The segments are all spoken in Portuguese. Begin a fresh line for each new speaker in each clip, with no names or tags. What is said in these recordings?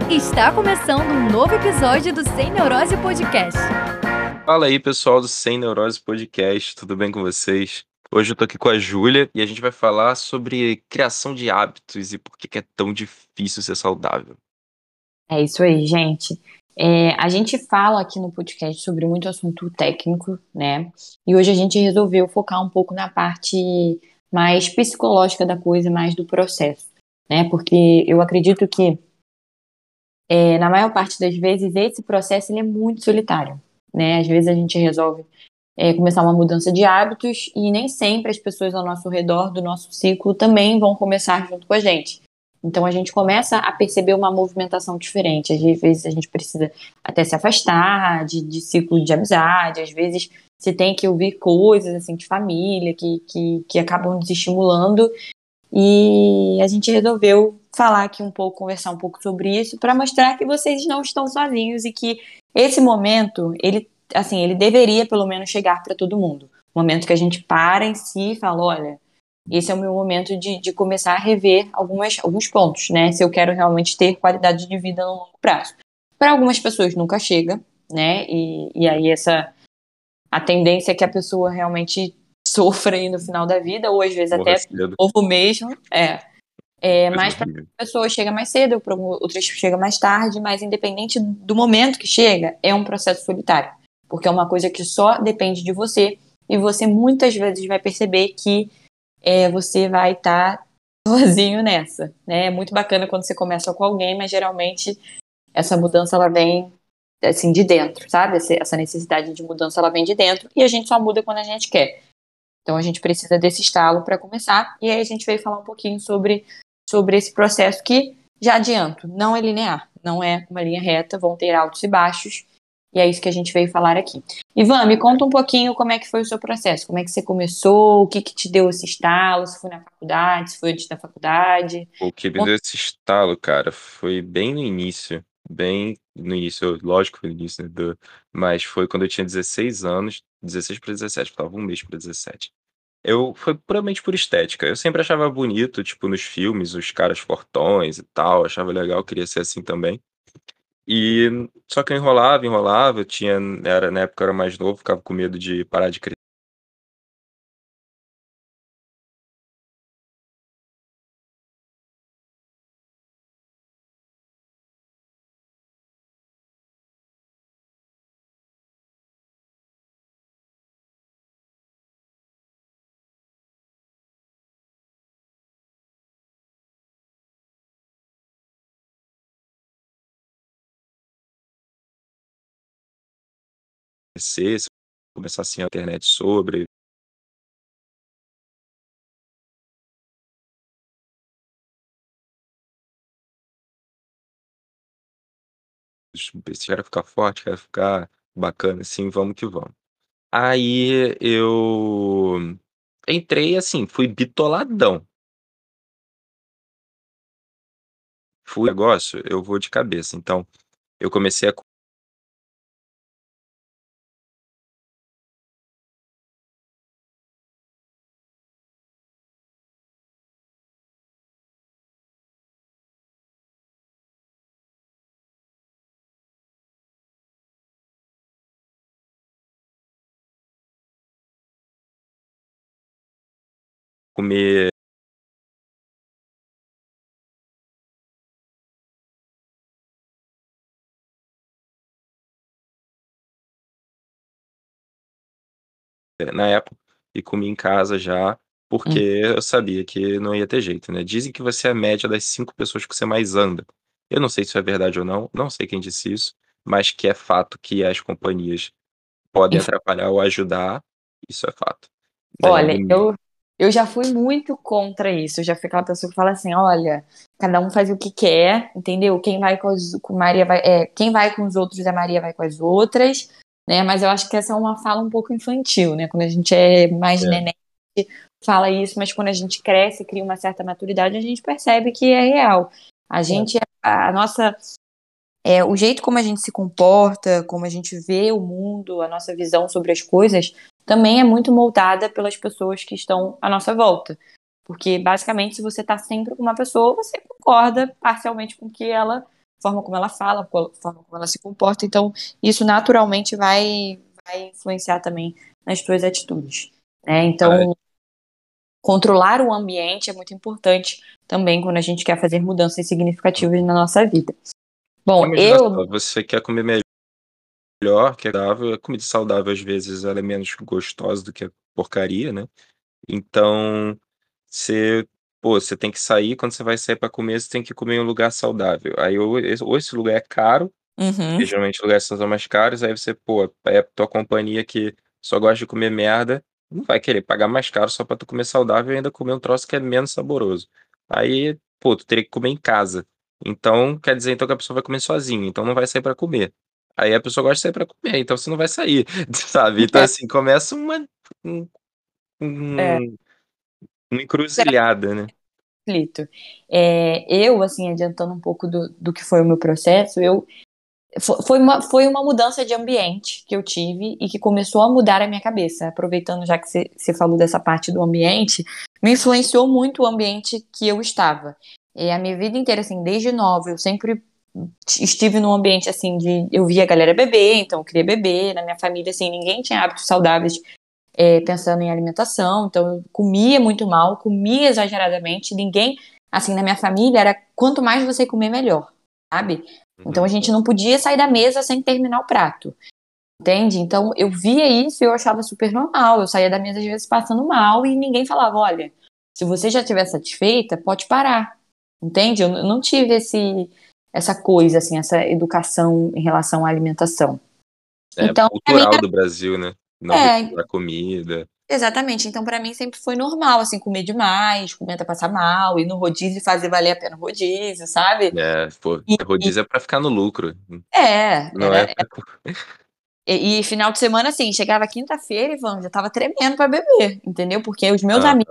Está começando um novo episódio do Sem Neurose Podcast.
Fala aí, pessoal do Sem Neurose Podcast, tudo bem com vocês? Hoje eu tô aqui com a Júlia e a gente vai falar sobre criação de hábitos e por que que é tão difícil ser saudável.
É isso aí, gente. A gente fala aqui no podcast sobre muito assunto técnico, né? E hoje a gente resolveu focar um pouco na parte mais psicológica da coisa, mais do processo, né? Porque eu acredito que, na maior parte das vezes, esse processo ele é muito solitário, né? Às vezes a gente resolve começar uma mudança de hábitos e nem sempre as pessoas ao nosso redor, do nosso ciclo, também vão começar junto com a gente. Então a gente começa a perceber uma movimentação diferente. Às vezes a gente precisa até se afastar de ciclo de amizade, às vezes você tem que ouvir coisas assim de família que acabam desestimulando. E a gente resolveu falar aqui um pouco, conversar um pouco sobre isso, para mostrar que vocês não estão sozinhos e que esse momento, ele deveria pelo menos chegar para todo mundo. Um momento que a gente para em si e fala, olha, esse é o meu momento de começar a rever alguns pontos, né? Se eu quero realmente ter qualidade de vida no longo prazo. Para algumas pessoas nunca chega, né? E aí a tendência é que a pessoa realmente sofra aí no final da vida, ou às vezes
Morra
até
cedo.
novo mesmo.
Coisa
Mas para
horrível.
pessoas chega mais cedo, para outras chega mais tarde, mas independente do momento que chega, é um processo solitário. Porque é uma coisa que só depende de você, e você muitas vezes vai perceber que você vai estar sozinho nessa, né? É muito bacana quando você começa com alguém, mas geralmente essa mudança ela vem assim de dentro, sabe? Essa necessidade de mudança ela vem de dentro e a gente só muda quando a gente quer. Então a gente precisa desse estalo para começar e aí a gente veio falar um pouquinho sobre esse processo que, já adianto, não é linear, não é uma linha reta, vão ter altos e baixos. E é isso que a gente veio falar aqui. Ivan, me conta um pouquinho como é que foi o seu processo, como é que você começou, o que que te deu esse estalo, se foi na faculdade, se foi antes da faculdade.
O que me deu esse estalo, cara, foi bem no início, lógico que foi no início, né, mas foi quando eu tinha 16 anos, 16 para 17, faltava um mês para 17. Foi puramente por estética. Eu sempre achava bonito, tipo, nos filmes, os caras fortões e tal, achava legal, queria ser assim também. E só que eu enrolava, na época eu era mais novo, ficava com medo de parar de crescer. Se começar assim a internet sobre, se quero ficar forte, quero ficar bacana, assim, vamos que vamos. Aí eu entrei assim, fui bitoladão. Fui negócio, eu vou de cabeça. Então, eu comecei a comer na época e comi em casa já, porque eu sabia que não ia ter jeito, né. Dizem que você é a média das 5 pessoas que você mais anda. Eu não sei se isso é verdade ou não, não sei quem disse isso, mas que é fato que as companhias podem atrapalhar ou ajudar, isso é fato. Tem
Olha,
algum
eu já fui muito contra isso. Eu já fui aquela pessoa que fala assim: olha, cada um faz o que quer, entendeu? Quem vai com Maria vai, quem vai com os outros, a Maria vai com as outras, né? Mas eu acho que essa é uma fala um pouco infantil, né? Quando a gente é mais
é,
neném, a gente fala isso, mas quando a gente cresce, cria uma certa maturidade, a gente percebe que é real. A gente, a nossa o jeito como a gente se comporta, como a gente vê o mundo, a nossa visão sobre as coisas, também é muito moldada pelas pessoas que estão à nossa volta. Porque, basicamente, se você está sempre com uma pessoa, você concorda parcialmente com o que ela forma como ela fala, a forma como ela se comporta. Então, isso naturalmente vai influenciar também nas tuas atitudes, né?
Vai.
Então, controlar o ambiente é muito importante também quando a gente quer fazer mudanças significativas na nossa vida. Bom,
Imagina só, você quer comer melhor, que é saudável, a comida saudável às vezes ela é menos gostosa do que a porcaria, né? Então, você, pô, você tem que sair, quando você vai sair para comer, você tem que comer em um lugar saudável. Aí ou esse lugar é caro,
Uhum.
porque geralmente lugares são mais caros, aí você, pô, é a tua companhia que só gosta de comer merda, não vai querer pagar mais caro só pra tu comer saudável e ainda comer um troço que é menos saboroso. Aí, pô, tu teria que comer em casa. Então, quer dizer então que a pessoa vai comer sozinha, então não vai sair pra comer. Aí a pessoa gosta de sair pra comer, então você não vai sair, sabe? Então, assim, começa um,
É,
um- uma encruzilhada, né?
conflito. Eu, assim, adiantando um pouco do que foi o meu processo, foi uma mudança de ambiente que eu tive e que começou a mudar a minha cabeça. Aproveitando já que você falou dessa parte do ambiente, me influenciou muito o ambiente que eu estava. A minha vida inteira, assim, desde nova, eu sempre estive num ambiente, assim, eu via a galera beber, então eu queria beber. Na minha família, assim, ninguém tinha hábitos saudáveis, pensando em alimentação, então eu comia muito mal, comia exageradamente, ninguém, assim, na minha família era quanto mais você comer, melhor, sabe? Então a
Uhum.
gente não podia sair da mesa sem terminar o prato, entende? Então eu via isso e eu achava super normal, eu saía da mesa às vezes passando mal e ninguém falava, olha, se você já estiver satisfeita, pode parar, entende? Eu não tive essa coisa, assim, essa educação em relação à alimentação.
É
Então, pra mim,
cultural do Brasil, né? Não
é,
recusar comida.
exatamente. Então, pra mim, sempre foi normal, assim, comer demais, comer até passar mal, ir no rodízio e fazer valer a pena o rodízio, sabe?
É, pô,
E,
rodízio é pra ficar no lucro, não é
era.
pra...
E final de semana, assim, chegava quinta-feira, Ivan, já tava tremendo pra beber, entendeu? Porque os meus
Ah,
amigos,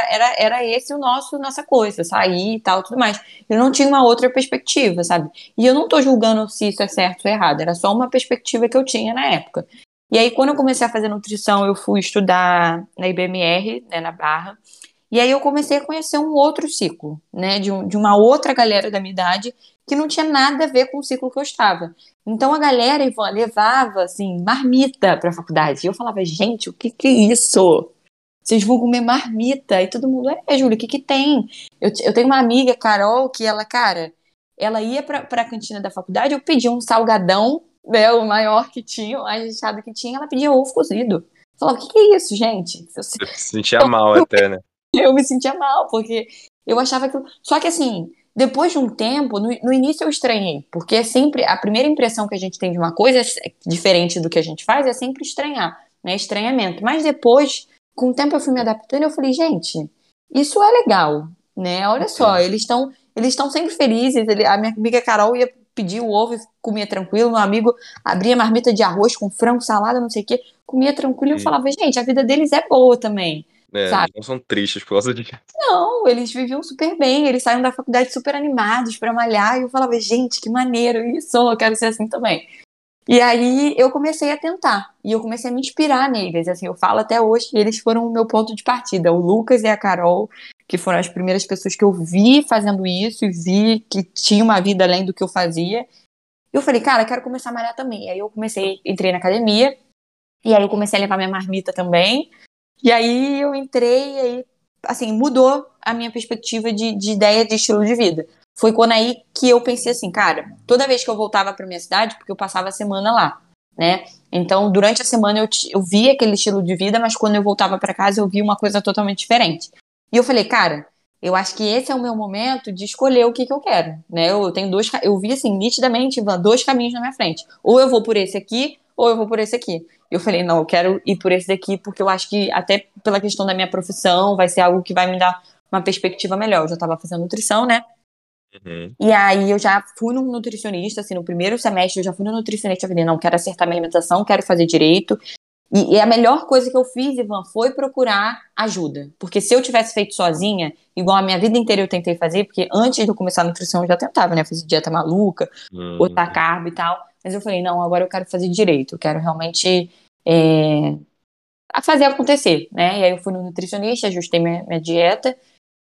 era esse nossa coisa, sair e tal, tudo mais. Eu não tinha uma outra perspectiva, sabe? E eu não tô julgando se isso é certo ou errado, era só uma perspectiva que eu tinha na época. E aí, quando eu comecei a fazer nutrição, eu fui estudar na IBMR, né, na Barra. E aí eu comecei a conhecer um outro ciclo, né, de uma outra galera da minha idade que não tinha nada a ver com o ciclo que eu estava. Então a galera, Ivan, levava, assim, marmita pra faculdade. E eu falava, gente, o que que é isso? Vocês vão comer marmita? E todo mundo, Júlia, o que que tem? Eu tenho uma amiga, Carol, que ela, cara, ela ia pra cantina da faculdade, eu pedia um salgadão, né, o maior que tinha, o mais recheado que tinha, ela pedia ovo cozido. Eu falava, o que que é isso, gente?
você se sentia mal até, né?
Eu me sentia mal, porque eu achava que. Só que assim, depois de um tempo, no início eu estranhei, porque é sempre a primeira impressão que a gente tem de uma coisa diferente do que a gente faz é sempre estranhar, né? Estranhamento. Mas depois, com o tempo eu fui me adaptando e eu falei, gente, isso é legal, né? Olha só,
Uhum.
eles estão sempre felizes. A minha amiga Carol ia pedir o ovo e comia tranquilo, meu amigo abria marmita de arroz com frango, salada, não sei o quê, comia tranquilo e eu
Sim.
falava, gente, a vida deles é boa também.
É,
Sabe?
eles não são tristes por causa disso.
Não, eles viviam super bem, eles saíam da faculdade super animados pra malhar, e eu falava, gente, que maneiro isso, eu quero ser assim também. E aí eu comecei a tentar, e eu comecei a me inspirar neles, assim, eu falo até hoje que eles foram o meu ponto de partida, o Lucas e a Carol, que foram as primeiras pessoas que eu vi fazendo isso, e vi que tinha uma vida além do que eu fazia. E eu falei, cara, quero começar a malhar também. E aí eu entrei na academia, e aí eu comecei a levar minha marmita também, e aí eu entrei, e aí, assim, mudou a minha perspectiva de ideia de estilo de vida. Foi quando aí que eu pensei assim, cara, toda vez que eu voltava pra minha cidade, porque eu passava a semana lá, né? Então, durante a semana eu via aquele estilo de vida, mas quando eu voltava pra casa eu via uma coisa totalmente diferente. E eu falei, cara, eu acho que esse é o meu momento de escolher o que que eu quero, né? Eu tenho eu vi assim, nitidamente, Ivan, dois caminhos na minha frente. Ou eu vou por esse aqui, ou eu vou por esse aqui. Eu falei, não, eu quero ir por esse daqui, porque eu acho que, até pela questão da minha profissão, vai ser algo que vai me dar uma perspectiva melhor. Eu já estava fazendo nutrição, né?
Uhum.
E aí eu já fui num nutricionista, assim, no primeiro semestre eu já fui no nutricionista, eu falei, não, quero acertar minha alimentação, quero fazer direito. E a melhor coisa que eu fiz, Ivan, foi procurar ajuda. Porque se eu tivesse feito sozinha, igual a minha vida inteira eu tentei fazer, porque antes de eu começar a nutrição eu já tentava, né? Fazer dieta maluca, botar
Uhum.
carbo e tal. Mas eu falei, não, agora eu quero fazer direito, eu quero realmente é, fazer acontecer, né? E aí eu fui no nutricionista, ajustei minha dieta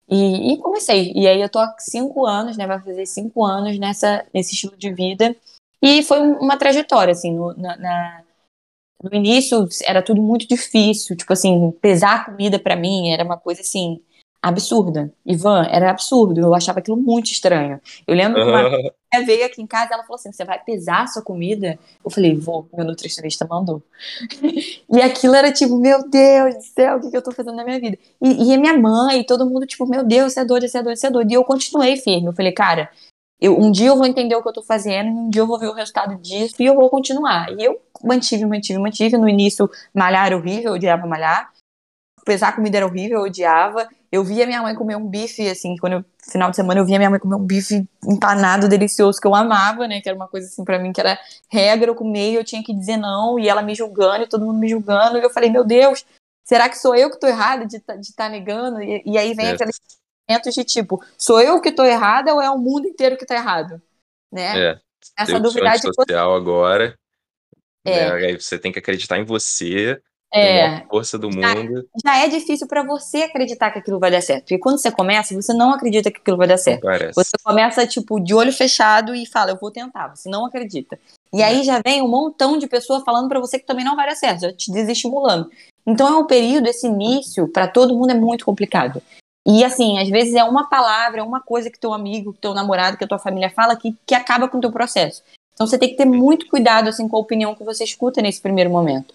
E comecei. E aí eu tô há 5 anos, né? Vai fazer 5 anos nesse estilo de vida. E foi uma trajetória, assim, no início era tudo muito difícil, tipo assim, pesar a comida pra mim era uma coisa assim absurda. Ivan, era absurdo, eu achava aquilo muito estranho. Eu lembro que uma amiga veio aqui em casa, ela falou assim: "Você vai pesar a sua comida?" Eu falei: "Vou, meu nutricionista mandou." E aquilo era tipo, meu Deus do céu, o que eu tô fazendo na minha vida? E a minha mãe, todo mundo tipo, meu Deus, você é doido, você é doido, você é doido. E eu continuei firme. Eu falei, cara, um dia eu vou entender o que eu tô fazendo, um dia eu vou ver o resultado disso e eu vou continuar. E eu mantive. No início, malhar era horrível, eu odiava malhar. Pesar a comida era horrível, eu odiava. Eu via minha mãe comer um bife, assim, final de semana eu via minha mãe comer um bife empanado, delicioso, que eu amava, né? Que era uma coisa assim pra mim, que era regra, eu comer e eu tinha que dizer não, e ela me julgando, e todo mundo me julgando, e eu falei, meu Deus, será que sou eu que tô errada de tá negando? E aí vem
É,
aqueles momentos de tipo, sou eu que tô errada ou é o mundo inteiro que tá errado? Né?
é.
Essa
Eu que sou
dúvida de você.
antissocial agora, né?
É,
Aí você tem que acreditar em você, tem a maior
é.
força do
Já,
mundo,
já é difícil para você acreditar que aquilo vai dar certo. Porque quando você começa, você não acredita que aquilo vai dar
não
certo. Você
parece,
começa, tipo, de olho fechado e fala, eu vou tentar. Você não acredita. E
né?
aí já vem um montão de pessoas falando para você que também não vai dar certo, já te desestimulando. Então é um período, esse início, para todo mundo é muito complicado. E assim, às vezes é uma palavra, é uma coisa que teu amigo, que teu namorado, que a tua família fala que acaba com o teu processo. Então você tem que ter muito cuidado assim com a opinião que você escuta nesse primeiro momento.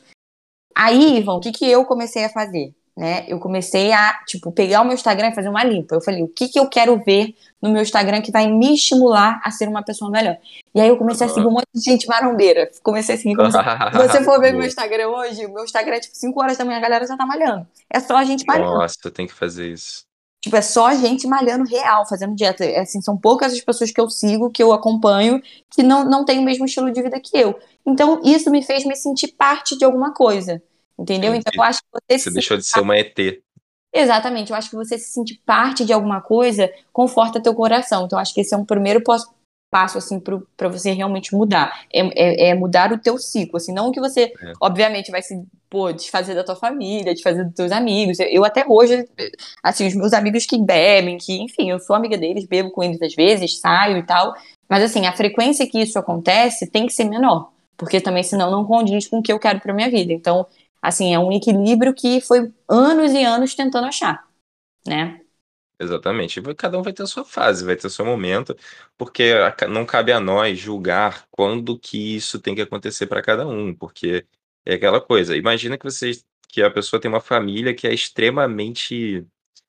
Aí, Ivan, o que que eu comecei a fazer? Né? Eu comecei a, tipo, pegar o meu Instagram e fazer uma limpa. Eu falei, o que que eu quero ver no meu Instagram que vai me estimular a ser uma pessoa melhor? E aí eu comecei a seguir um monte de gente marombeira. Comecei a seguir, se você for ver meu
Boa.
Instagram hoje, o meu Instagram é tipo 5 horas da manhã, a galera já tá malhando. É só a gente malhando.
Nossa, eu tenho que fazer isso.
Tipo, é só a gente malhando real, fazendo dieta. É, assim, são poucas as pessoas que eu sigo, que eu acompanho, que não têm o mesmo estilo de vida que eu. Então, isso me fez me sentir parte de alguma coisa. Entendeu? Então, eu
Entendi.
acho que você
Você
se
deixou de ser uma ET.
Exatamente, eu acho que você se sentir parte de alguma coisa conforta teu coração. Então, acho que esse é um primeiro passo, assim, para você realmente mudar. É mudar o teu ciclo, assim, não que você,
É.
obviamente, vai se, pô, desfazer da tua família, desfazer dos teus amigos. Eu até hoje, assim, os meus amigos que bebem, que, enfim, eu sou amiga deles, bebo com eles às vezes, saio e tal. Mas, assim, a frequência que isso acontece tem que ser menor, porque também, senão, não condiz com o que eu quero pra minha vida. Então, assim, é um equilíbrio que foi anos e anos tentando achar, né?
Exatamente. Cada um vai ter a sua fase, vai ter o seu momento, porque não cabe a nós julgar quando que isso tem que acontecer para cada um, porque é aquela coisa. Imagina que a pessoa tem uma família que é extremamente,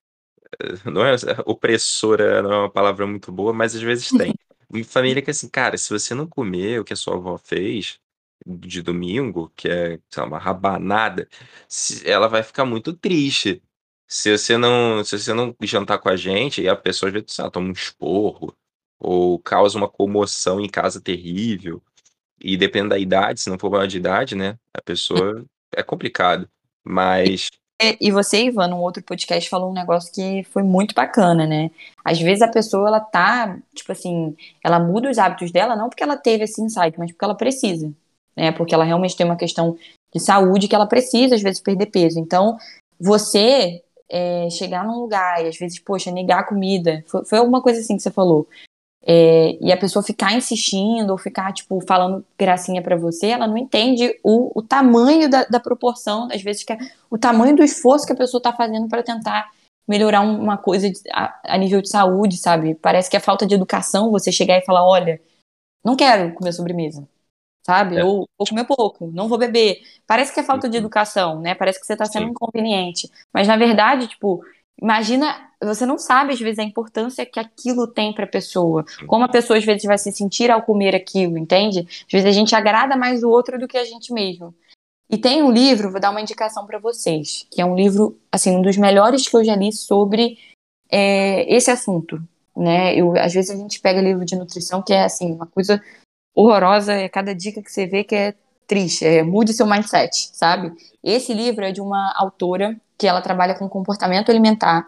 não é opressora, não é uma palavra muito boa, mas às vezes tem. Uma família que assim, cara, se você não comer o que a sua avó fez de domingo, que é, sei lá, uma rabanada, ela vai ficar muito triste. Se você não jantar com a gente, e a pessoa às vezes, sei lá, toma um esporro, ou causa uma comoção em casa terrível, e dependendo da idade, se não for maior de idade, né, a pessoa é complicado. Mas
E você, Ivan, num outro podcast, falou um negócio que foi muito bacana, né? Às vezes a pessoa, ela tá, tipo assim, ela muda os hábitos dela, não porque ela teve esse insight, mas porque ela precisa, né? Porque ela realmente tem uma questão de saúde que ela precisa, às vezes, perder peso. Então, você chegar num lugar e, às vezes, poxa, negar a comida, foi alguma coisa assim que você falou. E a pessoa ficar insistindo ou ficar, tipo, falando gracinha pra você, ela não entende o tamanho da proporção, às vezes, o tamanho do esforço que a pessoa tá fazendo pra tentar melhorar uma coisa a nível de saúde, sabe? Parece que é falta de educação você chegar e falar, olha, não quero comer sobremesa, sabe?
é,
Ou vou comer pouco, não vou beber. Parece que é falta de
uhum,
educação, né? Parece que você tá sendo
sim,
inconveniente. Mas, na verdade, tipo, imagina, você não sabe, às vezes, a importância que aquilo tem pra pessoa.
sim.
Como a pessoa, às vezes, vai se sentir ao comer aquilo, entende? Às vezes a gente agrada mais o outro do que a gente mesmo. E tem um livro, vou dar uma indicação pra vocês, que é um livro, assim, um dos melhores que eu já li sobre esse assunto, né? Às vezes a gente pega livro de nutrição que é, assim, uma coisa horrorosa, é cada dica que você vê que é triste, mude seu mindset, sabe? Esse livro é de uma autora que ela trabalha com comportamento alimentar.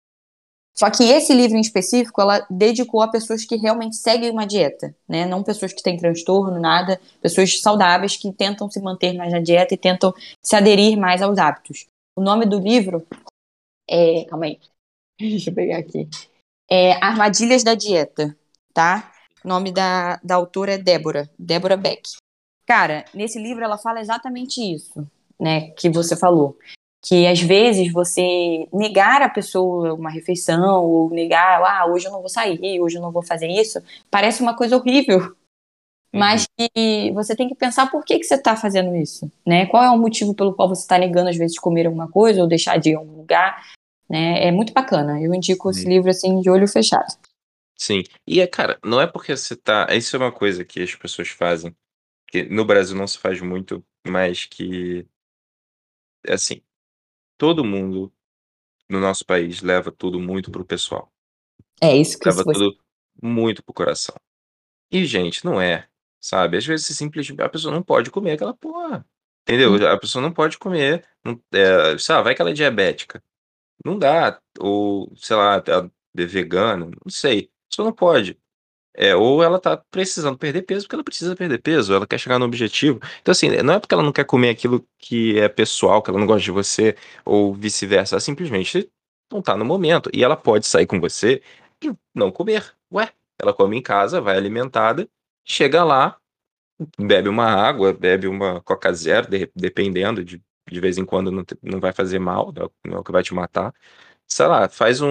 Só que esse livro em específico, ela dedicou a pessoas que realmente seguem uma dieta, né? Não pessoas que têm transtorno, nada, pessoas saudáveis que tentam se manter mais na dieta e tentam se aderir mais aos hábitos. O nome do livro calma aí. Deixa eu pegar aqui. Armadilhas da Dieta, tá? O nome da autora é Débora Beck. Cara, nesse livro ela fala exatamente isso, né, que você falou. Que às vezes você negar a pessoa uma refeição, ou negar, hoje eu não vou sair, hoje eu não vou fazer isso, parece uma coisa horrível.
Uhum.
Mas que você tem que pensar por que você está fazendo isso, né? Qual é o motivo pelo qual você está negando, às vezes, comer alguma coisa ou deixar de ir a algum lugar, né? É muito bacana. Eu indico esse
Sim.
livro, assim, de olho fechado.
Sim. E cara, não é porque você tá. Isso é uma coisa que as pessoas fazem, que no Brasil não se faz muito, mas que, assim, todo mundo no nosso país leva tudo muito pro pessoal.
É isso que
Leva
você...
tudo muito pro coração. E, gente, não é, sabe? Às vezes simplesmente a pessoa não pode comer aquela porra, entendeu? A pessoa não pode comer, não, sei lá, vai que ela é diabética. Não dá, ou sei lá, ela é vegana, não sei. A pessoa não pode. Ou ela tá precisando perder peso porque ela precisa perder peso, ela quer chegar no objetivo. Então, assim, não é porque ela não quer comer aquilo que é pessoal, que ela não gosta de você, ou vice-versa. Ela simplesmente não tá no momento. E ela pode sair com você e não comer. Ué, ela come em casa, vai alimentada, chega lá, bebe uma água, bebe uma Coca Zero, dependendo, de vez em quando não vai fazer mal, não é o que vai te matar. Sei lá,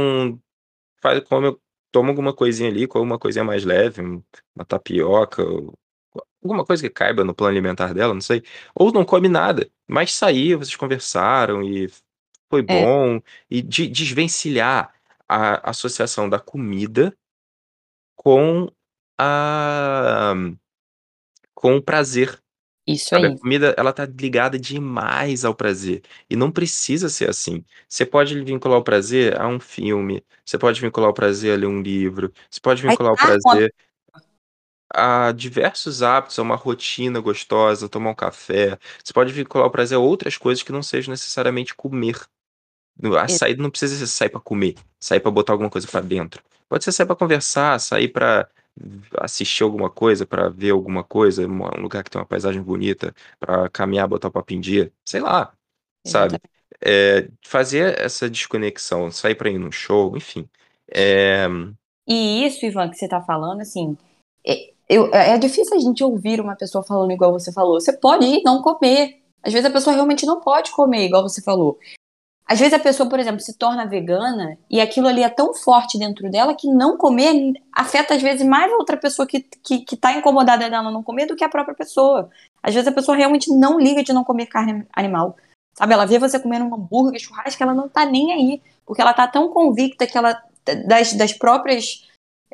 come, toma alguma coisinha ali, come uma coisinha mais leve, uma tapioca, ou alguma coisa que caiba no plano alimentar dela, não sei. Ou não come nada, mas saiu, vocês conversaram e foi
É,
bom. E desvencilhar a associação da comida com a com o prazer.
isso
Sabe, a
aí.
comida, ela tá ligada demais ao prazer. E não precisa ser assim. Você pode vincular o prazer a um filme, você pode vincular o prazer a ler um livro, você pode
Aí
vincular o
tá com
prazer a diversos hábitos, a uma rotina gostosa, tomar um café. Você pode vincular o prazer a outras coisas que não sejam necessariamente comer. A saída não precisa ser sair pra comer, sair pra botar alguma coisa pra dentro. Pode ser sair pra conversar, sair pra assistir alguma coisa, pra ver alguma coisa, um lugar que tem uma paisagem bonita, pra caminhar, botar o papo em dia, sei lá, sabe?
exatamente.
Fazer essa desconexão, sair pra ir num show, enfim. É,
E isso, Ivan, que você tá falando, assim, é difícil a gente ouvir uma pessoa falando igual você falou. Você pode ir não comer. Às vezes a pessoa realmente não pode comer, igual você falou. Às vezes a pessoa, por exemplo, se torna vegana e aquilo ali é tão forte dentro dela que não comer afeta às vezes mais a outra pessoa que tá incomodada dela não comer do que a própria pessoa. Às vezes a pessoa realmente não liga de não comer carne animal. Sabe, ela vê você comendo um hambúrguer, churrasco, ela não tá nem aí. Porque ela tá tão convicta que ela, das próprias,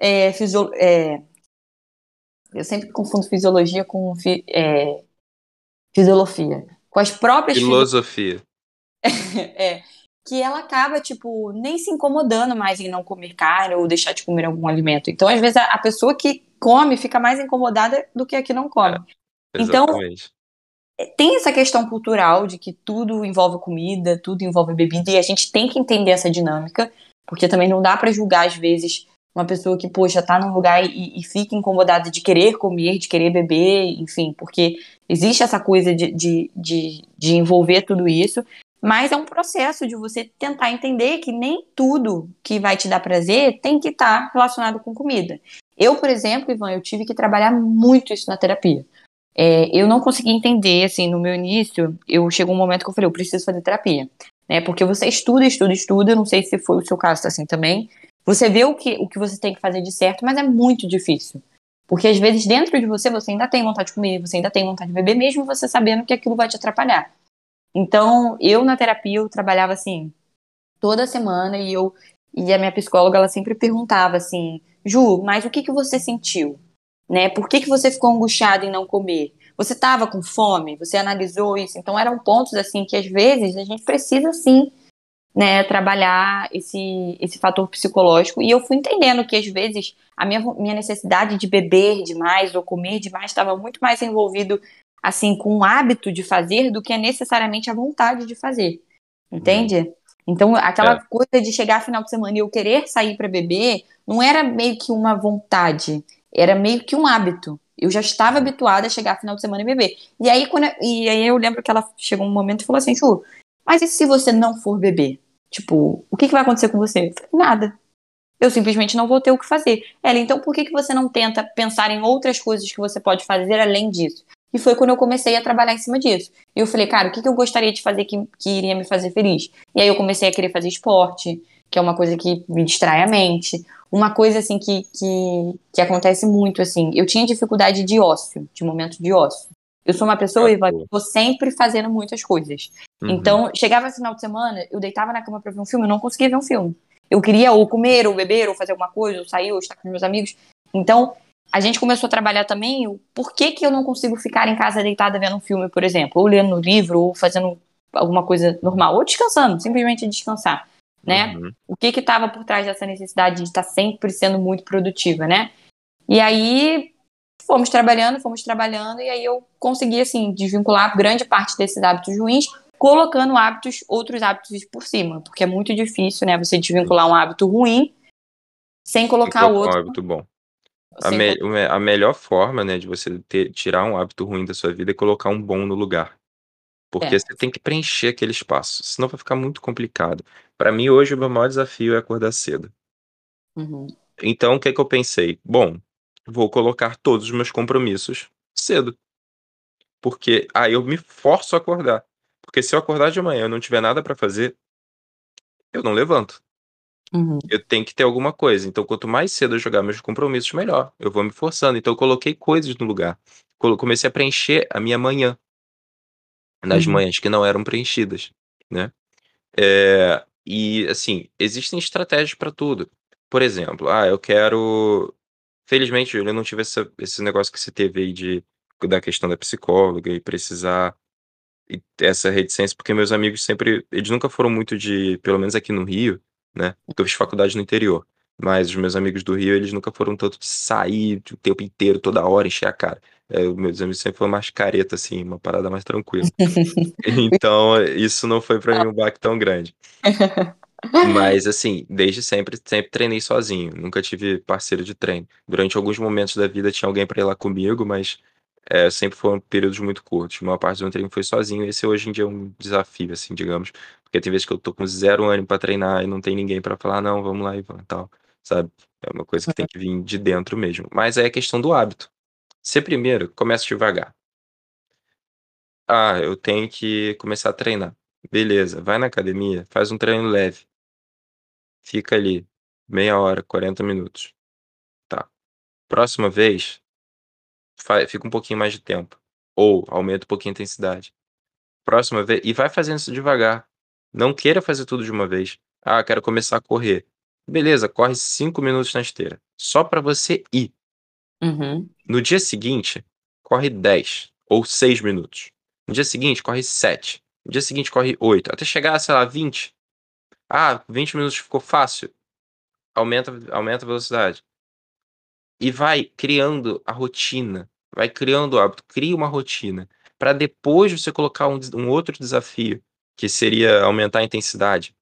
eu sempre confundo fisiologia com fisiologia. Com as próprias
filosofia.
É, que ela acaba, tipo, nem se incomodando mais em não comer carne ou deixar de comer algum alimento. Então, às vezes, a pessoa que come fica mais incomodada do que a que não
É,
come. Então,
exatamente.
tem essa questão cultural de que tudo envolve comida, tudo envolve bebida, e a gente tem que entender essa dinâmica, porque também não dá pra julgar, às vezes, uma pessoa que, poxa, tá num lugar e fica incomodada de querer comer, de querer beber, enfim, porque existe essa coisa de envolver tudo isso, mas é um processo de você tentar entender que nem tudo que vai te dar prazer tem que estar relacionado com comida. Eu, por exemplo, Ivan, eu tive que trabalhar muito isso na terapia. Eu não consegui entender, assim, no meu início, chegou um momento que eu falei, eu preciso fazer terapia, né? Porque você estuda, estuda, estuda, não sei se foi o seu caso assim também. Você vê o que você tem que fazer de certo, mas é muito difícil. Porque às vezes dentro de você, você ainda tem vontade de comer, você ainda tem vontade de beber, mesmo você sabendo que aquilo vai te atrapalhar. Então, eu na terapia, eu trabalhava assim, toda semana, e a minha psicóloga, ela sempre perguntava assim, Ju, mas o que que você sentiu? Né? Por que que você ficou angustiada em não comer? Você estava com fome? Você analisou isso? Então eram pontos assim que às vezes a gente precisa sim, né, trabalhar esse fator psicológico. E eu fui entendendo que às vezes a minha necessidade de beber demais ou comer demais estava muito mais envolvido assim com o hábito de fazer do que necessariamente a vontade de fazer.
Uhum.
Entende? Então, aquela
É,
coisa de chegar final de semana e eu querer sair para beber, não era meio que uma vontade, era meio que um hábito. Eu já estava
uhum.
habituada a chegar final de semana e beber. E aí, e aí eu lembro que ela chegou um momento e falou assim, Ju, mas e se você não for beber? Tipo, o que que vai acontecer com você? Eu falei, nada. Eu simplesmente não vou ter o que fazer. Ela, então por que que você não tenta pensar em outras coisas que você pode fazer além disso? E foi quando eu comecei a trabalhar em cima disso. E eu falei, cara, o que que eu gostaria de fazer que iria me fazer feliz? E aí eu comecei a querer fazer esporte, que é uma coisa que me distrai a mente. Uma coisa, assim, que acontece muito, assim, eu tinha dificuldade de ócio, de momento de ócio. Eu sou uma pessoa,
Ah,
Iva, que
pô.
tô sempre fazendo muitas coisas.
Uhum.
Então, chegava no final de semana, eu deitava na cama pra ver um filme, eu não conseguia ver um filme. Eu queria ou comer, ou beber, ou fazer alguma coisa, ou sair, ou estar com meus amigos. Então, a gente começou a trabalhar também o porquê que eu não consigo ficar em casa deitada vendo um filme, por exemplo, ou lendo um livro, ou fazendo alguma coisa normal, ou descansando, simplesmente descansar, né?
Uhum.
O que que estava por trás dessa necessidade de estar sempre sendo muito produtiva, né? E aí fomos trabalhando, e aí eu consegui, assim, desvincular grande parte desses hábitos ruins, colocando outros hábitos por cima, porque é muito difícil, né, você
Sim.
desvincular um hábito ruim sem
Tem que
colocar
colocar um
outro,
hábito bom.
sem colocar.
A melhor forma, né, de você tirar um hábito ruim da sua vida é colocar um bom no lugar. Porque
É.
você tem que preencher aquele espaço, senão vai ficar muito complicado. Para mim, hoje, o meu maior desafio é acordar cedo.
Uhum,
Então, o que que eu pensei? Bom, vou colocar todos os meus compromissos cedo, porque aí eu me forço a acordar. Porque se eu acordar de manhã e eu não tiver nada para fazer, eu não levanto.
uhum,
Eu tenho que ter alguma coisa. Então, quanto mais cedo eu jogar meus compromissos, melhor. Eu vou me forçando. Então, eu coloquei coisas no lugar. Comecei a preencher a minha manhã, nas
uhum,
manhãs que não eram preenchidas, né? E assim, existem estratégias para tudo. Por exemplo, eu quero. Felizmente, eu não tive esse negócio que você teve aí da questão da psicóloga e precisar e ter essa reticência, porque meus amigos sempre. Eles nunca foram muito de. Pelo menos aqui no Rio, né? Porque eu fiz faculdade no interior. Mas os meus amigos do Rio, eles nunca foram tanto de sair o tempo inteiro, toda hora, encher a cara. Os meus amigos sempre foram mais careta, assim, uma parada mais tranquila. Então, isso não foi pra mim um baque tão grande. Mas assim, desde sempre treinei sozinho, nunca tive parceiro de treino. Durante alguns momentos da vida tinha alguém pra ir lá comigo, mas, sempre foram períodos muito curtos. A maior parte do meu treino foi sozinho, esse hoje em dia é um desafio, assim, digamos, porque tem vezes que eu tô com 0 ânimo pra treinar e não tem ninguém pra falar: "Não, vamos lá, Ivan", tal, sabe. É uma coisa que tem que vir de dentro mesmo. Mas aí é questão do hábito. Você primeiro começa devagar. Eu tenho que começar a treinar. Beleza, vai na academia, faz um treino leve. Fica ali meia hora, 40 minutos. Tá. Próxima vez, fica um pouquinho mais de tempo. Ou aumenta um pouquinho a intensidade. Próxima vez. E vai fazendo isso devagar. Não queira fazer tudo de uma vez. Quero começar a correr. Beleza, corre 5 minutos na esteira. Só para você ir.
uhum,
No dia seguinte, corre 10 ou 6 minutos. No dia seguinte, corre 7. No dia seguinte, corre 8. Até chegar, sei lá, 20. 20 minutos ficou fácil. Aumenta a velocidade. E vai criando a rotina, vai criando o hábito, cria uma rotina, para depois você colocar um outro desafio, que seria aumentar a intensidade.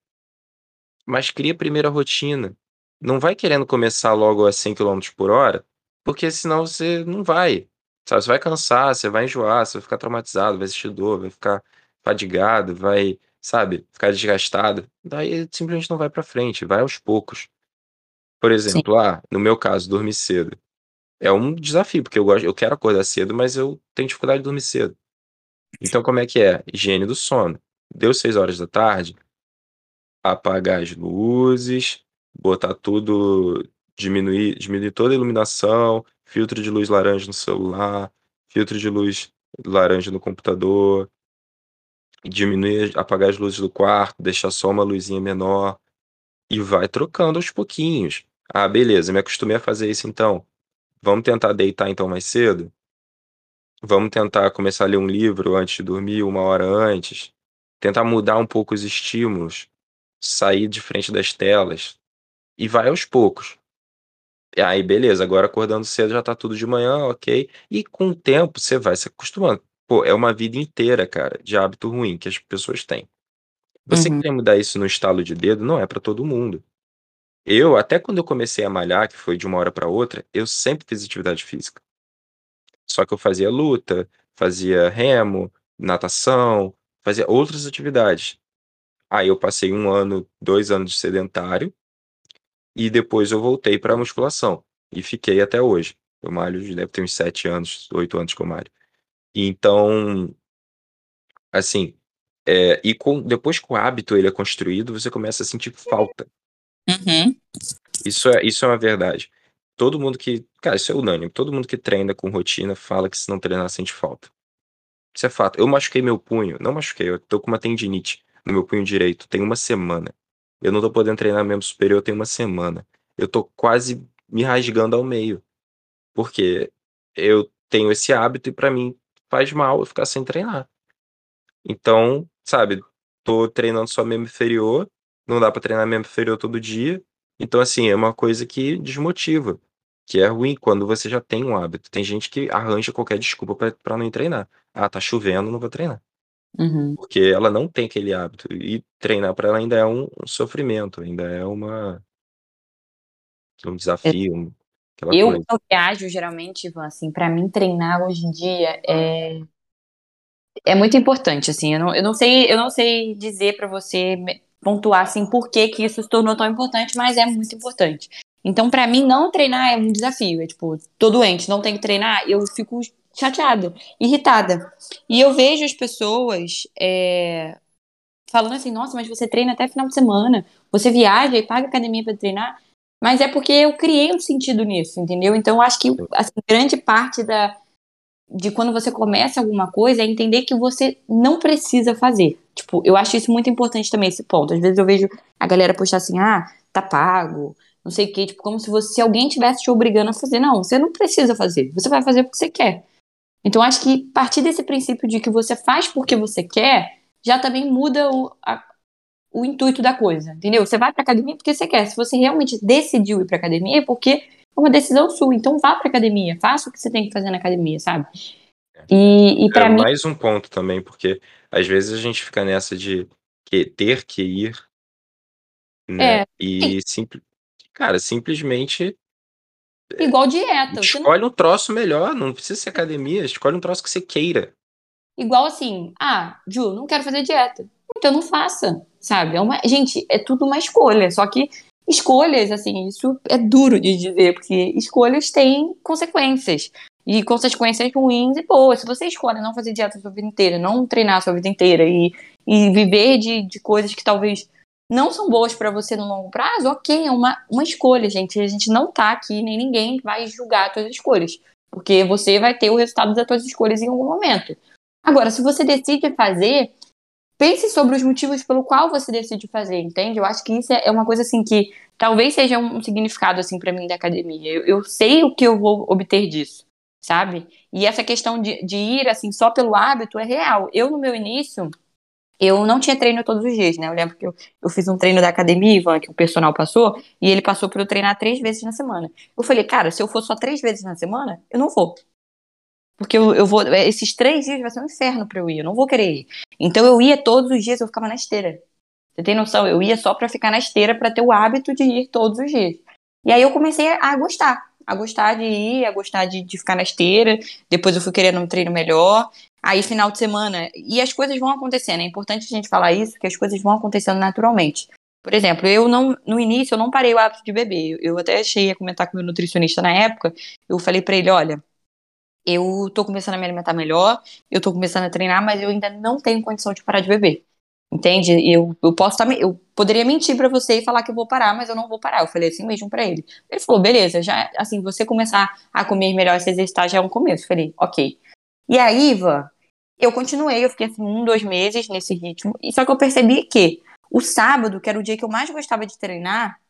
Mas cria primeiro a rotina. Não vai querendo começar logo a 100 km/h, porque senão você não vai, sabe, você vai cansar, você vai enjoar, você vai ficar traumatizado, vai sentir dor, vai ficar fadigado, vai, sabe, ficar desgastado. Daí simplesmente não vai para frente, vai aos poucos. Por
sim,
exemplo, no meu caso, dormir cedo. É um desafio, porque eu quero acordar cedo, mas eu tenho dificuldade de dormir cedo. Então como é que é? Higiene do sono. Deu 6 horas da tarde, apagar as luzes, botar tudo, diminuir toda a iluminação, filtro de luz laranja no celular, filtro de luz laranja no computador, apagar as luzes do quarto, deixar só uma luzinha menor e vai trocando aos pouquinhos. Beleza, me acostumei a fazer isso então. Vamos tentar deitar então mais cedo? Vamos tentar começar a ler um livro antes de dormir, 1 hora antes. Tentar mudar um pouco os estímulos, sair de frente das telas e vai aos poucos. E aí beleza, agora acordando cedo já tá tudo de manhã, ok. E com o tempo você vai se acostumando. Pô, é uma vida inteira, cara, de hábito ruim que as pessoas têm. Você
uhum,
querer mudar isso no estalo de dedo não é pra todo mundo. Eu, até quando eu comecei a malhar, que foi de uma hora pra outra, eu sempre fiz atividade física. Só que eu fazia luta, fazia remo, natação, fazia outras atividades. Aí eu passei 1 ano, 2 anos de sedentário, e depois eu voltei pra musculação. E fiquei até hoje. Eu malho, deve ter uns 7 anos, 8 anos que eu malho. Então, assim, depois que o hábito ele é construído, você começa a sentir falta.
Uhum.
Isso é uma verdade. Todo mundo que cara, isso é unânime, todo mundo que treina com rotina fala que se não treinar sente falta. Isso é fato. Eu machuquei meu punho, não machuquei, eu tô com uma tendinite no meu punho direito tem 1 semana. Eu não tô podendo treinar membro superior tem 1 semana. Eu tô quase me rasgando ao meio, porque eu tenho esse hábito e pra mim faz mal eu ficar sem treinar. Então, sabe, tô treinando só membro inferior, não dá pra treinar membro inferior todo dia, então, assim, é uma coisa que desmotiva, que é ruim quando você já tem um hábito. Tem gente que arranja qualquer desculpa pra não ir treinar. "Ah, tá chovendo, não vou treinar".
Uhum.
Porque ela não tem aquele hábito, e treinar pra ela ainda é um sofrimento, ainda é um desafio, aquela
Eu,
coisa.
quando eu viajo, geralmente, Ivan, assim, pra mim treinar hoje em dia é muito importante, assim, eu não sei dizer pra você pontuar, assim, por que que isso se tornou tão importante, mas é muito importante. Então, pra mim, não treinar é um desafio, é tipo, tô doente, não tenho que treinar, eu fico chateada, irritada. E eu vejo as pessoas falando assim, nossa, mas você treina até final de semana, você viaja e paga academia pra treinar, mas é porque eu criei um sentido nisso, entendeu? Então, eu acho que, assim, grande parte de quando você começa alguma coisa é entender que você não precisa fazer. Tipo, eu acho isso muito importante também, esse ponto. Às vezes eu vejo a galera postar assim, ah, tá pago, não sei o quê, tipo, como se alguém tivesse te obrigando a fazer. Não, você não precisa fazer, você vai fazer porque você quer. Então, acho que partir desse princípio de que você faz porque você quer, já também muda o intuito da coisa, entendeu? Você vai pra academia porque você quer. Se você realmente decidiu ir pra academia, é porque é uma decisão sua. Então, vá pra academia, faça o que você tem que fazer na academia, sabe? E
É
para mim,
mais um ponto também, porque às vezes a gente fica nessa de ter que ir, né,
é sim,
e cara, simplesmente
igual dieta. Você não,
escolhe um troço melhor, não precisa ser academia, escolhe um troço que você queira.
igual assim, ah, Ju, não quero fazer dieta. Então não faça, sabe? Gente, é tudo uma escolha. Só que escolhas, assim, isso é duro de dizer, porque escolhas têm consequências. E consequências ruins e boas. Se você escolhe não fazer dieta a sua vida inteira, não treinar a sua vida inteira e viver de coisas que talvez não são boas pra você no longo prazo, ok, é uma escolha, gente. A gente não tá aqui, nem ninguém vai julgar as suas escolhas. Porque você vai ter o resultado das suas escolhas em algum momento. Agora, se você decide fazer, pense sobre os motivos pelo qual você decide fazer, entende? Eu acho que isso é uma coisa assim que talvez seja um significado assim para mim da academia. Eu sei o que eu vou obter disso, sabe? E essa questão de ir assim só pelo hábito é real. Eu no meu início eu não tinha treino todos os dias, né? Eu lembro que eu fiz um treino da academia, Ivan, que o personal passou, e ele passou para eu treinar 3 vezes na semana. Eu falei, cara, se eu for só 3 vezes na semana, eu não vou. Porque eu vou. Esses 3 dias vai ser um inferno pra eu ir. Eu não vou querer ir. Então eu ia todos os dias, eu ficava na esteira. Você tem noção? Eu ia só pra ficar na esteira pra ter o hábito de ir todos os dias. E aí eu comecei a gostar. A gostar de ir, a gostar de ficar na esteira. Depois eu fui querendo um treino melhor. Aí, final de semana. E as coisas vão acontecendo. É importante a gente falar isso, que as coisas vão acontecendo naturalmente. Por exemplo, eu não, no início eu não parei o hábito de beber. Eu até achei a comentar com o meu nutricionista na época. Eu falei pra ele, olha, eu tô começando a me alimentar melhor, eu tô começando a treinar, mas eu ainda não tenho condição de parar de beber. Entende? Eu posso eu poderia mentir pra você e falar que eu vou parar, mas eu não vou parar. Eu falei assim mesmo pra ele. Ele falou, beleza, já, assim, você começar a comer melhor, se exercitar já é um começo. Eu falei, ok. E aí, Iva, eu continuei, eu fiquei assim 1, 2 meses nesse ritmo, e só que eu percebi que o sábado, que era o dia que eu mais gostava de treinar,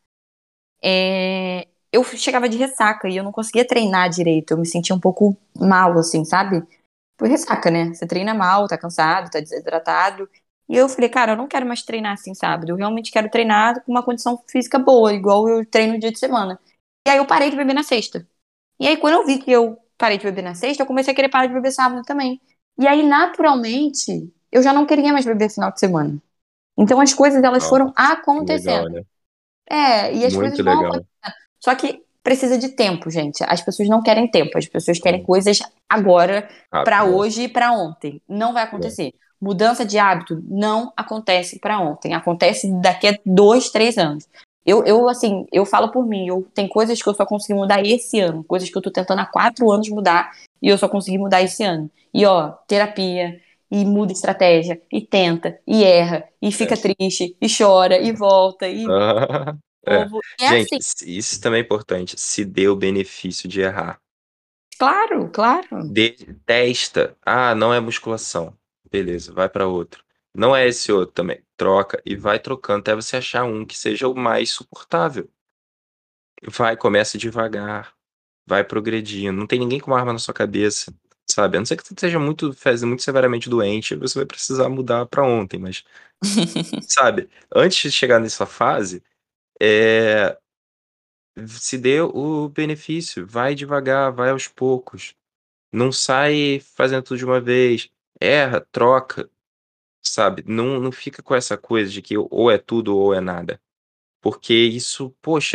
eu chegava de ressaca e eu não conseguia treinar direito. Eu me sentia um pouco mal, assim, sabe? Por ressaca, né? Você treina mal, tá cansado, tá desidratado. E eu falei, cara, eu não quero mais treinar assim, sábado. Eu realmente quero treinar com uma condição física boa, igual eu treino no dia de semana. E aí eu parei de beber na sexta. E aí, quando eu vi que eu parei de beber na sexta, eu comecei a querer parar de beber sábado também. E aí, naturalmente, eu já não queria mais beber final de semana. Então as coisas, elas
Ó,
foram
que legal,
acontecendo.
né.
E as coisas
Muito
vão
legal.
acontecendo. Só que precisa de tempo, gente. As pessoas não querem tempo, as pessoas querem
Sim,
coisas agora, pra
rápido,
hoje e pra ontem. Não vai
é.
acontecer. mudança de hábito não acontece para ontem, acontece daqui a 2, 3 anos. Assim, eu falo por mim, tem coisas que eu só consegui mudar esse ano, coisas que eu tô tentando há 4 anos mudar e eu só consegui mudar esse ano. E ó, terapia, e muda estratégia, e tenta, e erra, e
É.
fica triste, e chora, e volta, e
Ah, é.
novo. É
Gente,
assim,
isso também é importante. Se dê o benefício de errar.
claro, claro.
Testa. Ah, não é musculação. Beleza, vai para outro. Não é esse outro também. Troca e vai trocando até você achar um que seja o mais suportável. Vai, começa devagar, vai progredindo. Não tem ninguém com uma arma na sua cabeça, sabe? A não ser que você esteja muito severamente doente, você vai precisar mudar para ontem, mas, sabe? Antes de chegar nessa fase, é, se dê o benefício, vai devagar, vai aos poucos. Não sai fazendo tudo de uma vez. Erra, troca, sabe? Não fica com essa coisa de que ou é tudo ou é nada. Porque isso, poxa,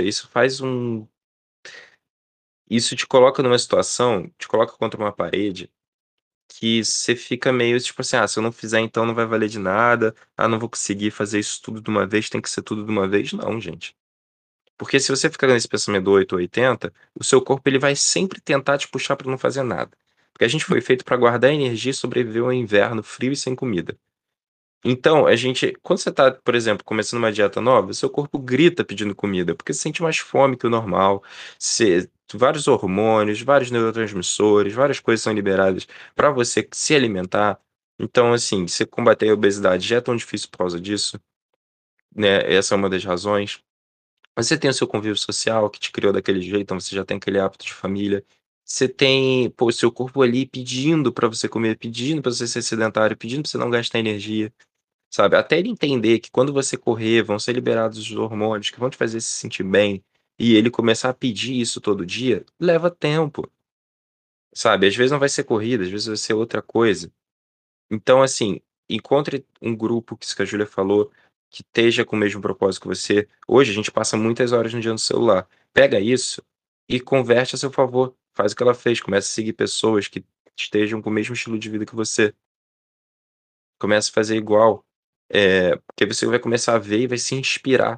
isso te coloca numa situação, te coloca contra uma parede, que você fica meio tipo assim: "Ah, se eu não fizer então não vai valer de nada. Ah, não vou conseguir fazer isso tudo de uma vez, tem que ser tudo de uma vez". Não, gente. Porque se você ficar nesse pensamento do 8 ou 80, o seu corpo ele vai sempre tentar te puxar para não fazer nada. Porque a gente foi feito para guardar energia e sobreviver ao inverno frio e sem comida. Então, quando você tá, por exemplo, começando uma dieta nova, seu corpo grita pedindo comida, porque você sente mais fome que o normal, vários hormônios, vários neurotransmissores, várias coisas são liberadas para você se alimentar. Então, assim, você combater a obesidade já é tão difícil por causa disso, né? Essa é uma das razões. Você tem o seu convívio social que te criou daquele jeito, então você já tem aquele hábito de família. Você tem, pô, o seu corpo ali pedindo pra você comer, pedindo pra você ser sedentário, pedindo pra você não gastar energia, sabe? Até ele entender que quando você correr, vão ser liberados os hormônios que vão te fazer se sentir bem, e ele começar a pedir isso todo dia, leva tempo, sabe? Às vezes não vai ser corrida, às vezes vai ser outra coisa. Então, assim, encontre um grupo, que isso que a Júlia falou, que esteja com o mesmo propósito que você. Hoje a gente passa muitas horas no dia no celular. Pega isso e converte a seu favor. Faz o que ela fez. Começa a seguir pessoas que estejam com o mesmo estilo de vida que você. Começa a fazer igual. Porque você vai começar a ver e vai se inspirar.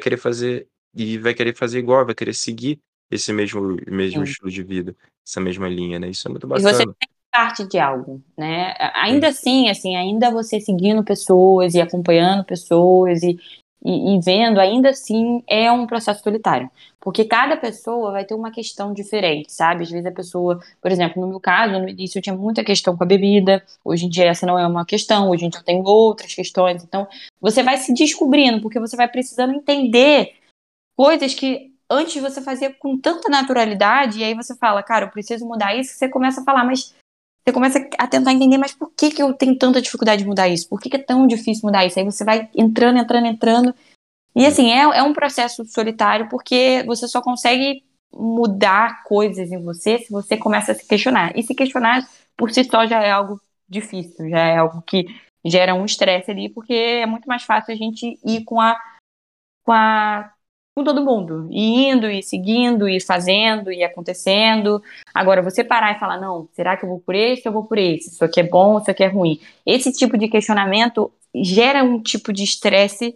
E vai querer fazer igual, vai querer seguir esse mesmo
Sim.
estilo de vida, essa mesma linha, né? Isso é muito
E você
bacana.
tem parte de algo, né?
Sim.
Ainda assim, ainda você seguindo pessoas e acompanhando pessoas e vendo, ainda assim é um processo solitário. Porque cada pessoa vai ter uma questão diferente, sabe? Às vezes a pessoa, por exemplo, no meu caso, no início eu tinha muita questão com a bebida, hoje em dia essa não é uma questão, hoje em dia eu tenho outras questões. Então, você vai se descobrindo, porque você vai precisando entender coisas que antes você fazia com tanta naturalidade, e aí você fala, cara, eu preciso mudar isso, você começa a falar, mas você começa a tentar entender, mas por que que eu tenho tanta dificuldade de mudar isso? Por que que é tão difícil mudar isso? Aí você vai entrando, entrando, entrando. E assim, é um processo solitário, porque você só consegue mudar coisas em você se você começa a se questionar. E se questionar por si só já é algo difícil, já é algo que gera um estresse ali, porque é muito mais fácil a gente ir com a com todo mundo, e indo, e seguindo, e fazendo, e acontecendo. Agora, você parar e falar, não, será que eu vou por esse ou eu vou por esse? Isso aqui é bom, isso aqui é ruim. Esse tipo de questionamento gera um tipo de estresse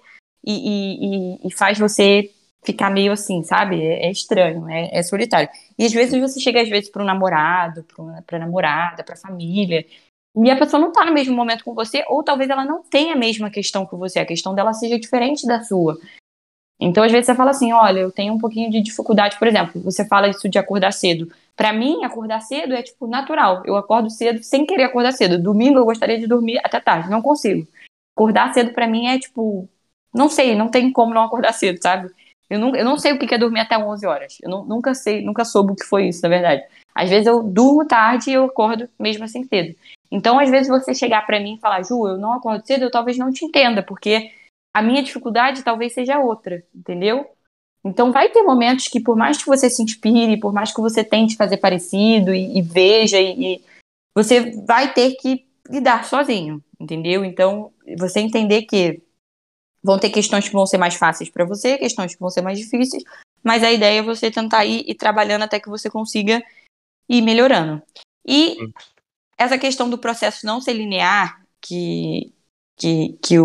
e faz você ficar meio assim, sabe? É estranho, é solitário. E às vezes você chega, às vezes, para um namorado, para namorada, para família, e a pessoa não tá no mesmo momento com você, ou talvez ela não tenha a mesma questão que você, a questão dela seja diferente da sua. Então, às vezes, você fala assim: olha, eu tenho um pouquinho de dificuldade, por exemplo, você fala isso de acordar cedo. Pra mim, acordar cedo é, tipo, natural. Eu acordo cedo sem querer acordar cedo. Domingo eu gostaria de dormir até tarde, não consigo. Acordar cedo pra mim é, tipo, não sei, não tem como não acordar cedo, sabe? Eu não sei o que é dormir até 11 horas. Nunca sei, nunca soube o que foi isso, na verdade. Às vezes eu durmo tarde e eu acordo mesmo assim cedo. Então, às vezes, você chegar pra mim e falar, Ju, eu não acordo cedo, eu talvez não te entenda, porque a minha dificuldade talvez seja outra, entendeu? Então vai ter momentos que, por mais que você se inspire, por mais que você tente fazer parecido e veja, você vai ter que lidar sozinho, entendeu? Então, você entender que vão ter questões que vão ser mais fáceis para você, questões que vão ser mais difíceis, mas a ideia é você tentar ir trabalhando até que você consiga ir melhorando. E essa questão do processo não ser linear, que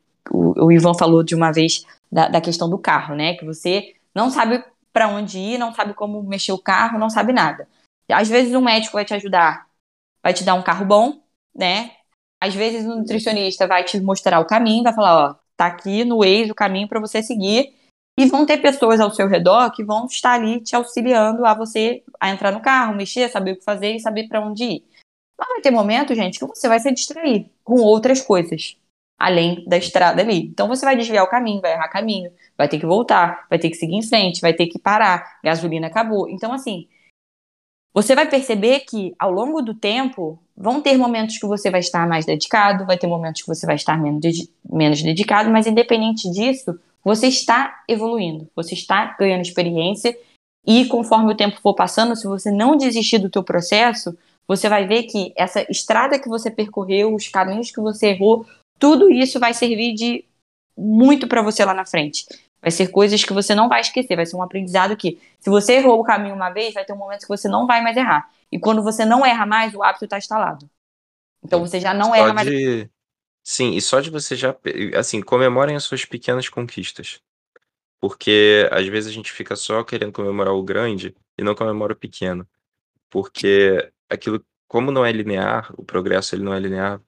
o Ivan falou de uma vez da questão do carro, né? Que você não sabe para onde ir, não sabe como mexer o carro, não sabe nada. Às vezes um médico vai te ajudar, vai te dar um carro bom, né? Às vezes um nutricionista vai te mostrar o caminho, vai falar, ó, tá aqui no Waze o caminho para você seguir. E vão ter pessoas ao seu redor que vão estar ali te auxiliando a você a entrar no carro, mexer, saber o que fazer e saber para onde ir. Mas vai ter momento, gente, que você vai se distrair com outras coisas, além da estrada ali. Então você vai desviar o caminho, vai errar caminho, vai ter que voltar, vai ter que seguir em frente, vai ter que parar, gasolina acabou. Então, assim, você vai perceber que ao longo do tempo vão ter momentos que você vai estar mais dedicado, vai ter momentos que você vai estar menos dedicado, mas independente disso, você está evoluindo, você está ganhando experiência e conforme o tempo for passando, se você não desistir do teu processo, você vai ver que essa estrada que você percorreu, os caminhos que você errou, tudo isso vai servir de muito para você lá na frente. Vai ser coisas que você não vai esquecer, vai ser um aprendizado que, se você errou o caminho uma vez, vai ter um momento que você não vai mais errar. E quando você não erra mais, o hábito está instalado. Então você já não
Só
erra mais.
sim, e só de você já assim, comemorem as suas pequenas conquistas, porque às vezes a gente fica só querendo comemorar o grande e não comemora o pequeno, porque aquilo como não é linear, o progresso ele não é linear,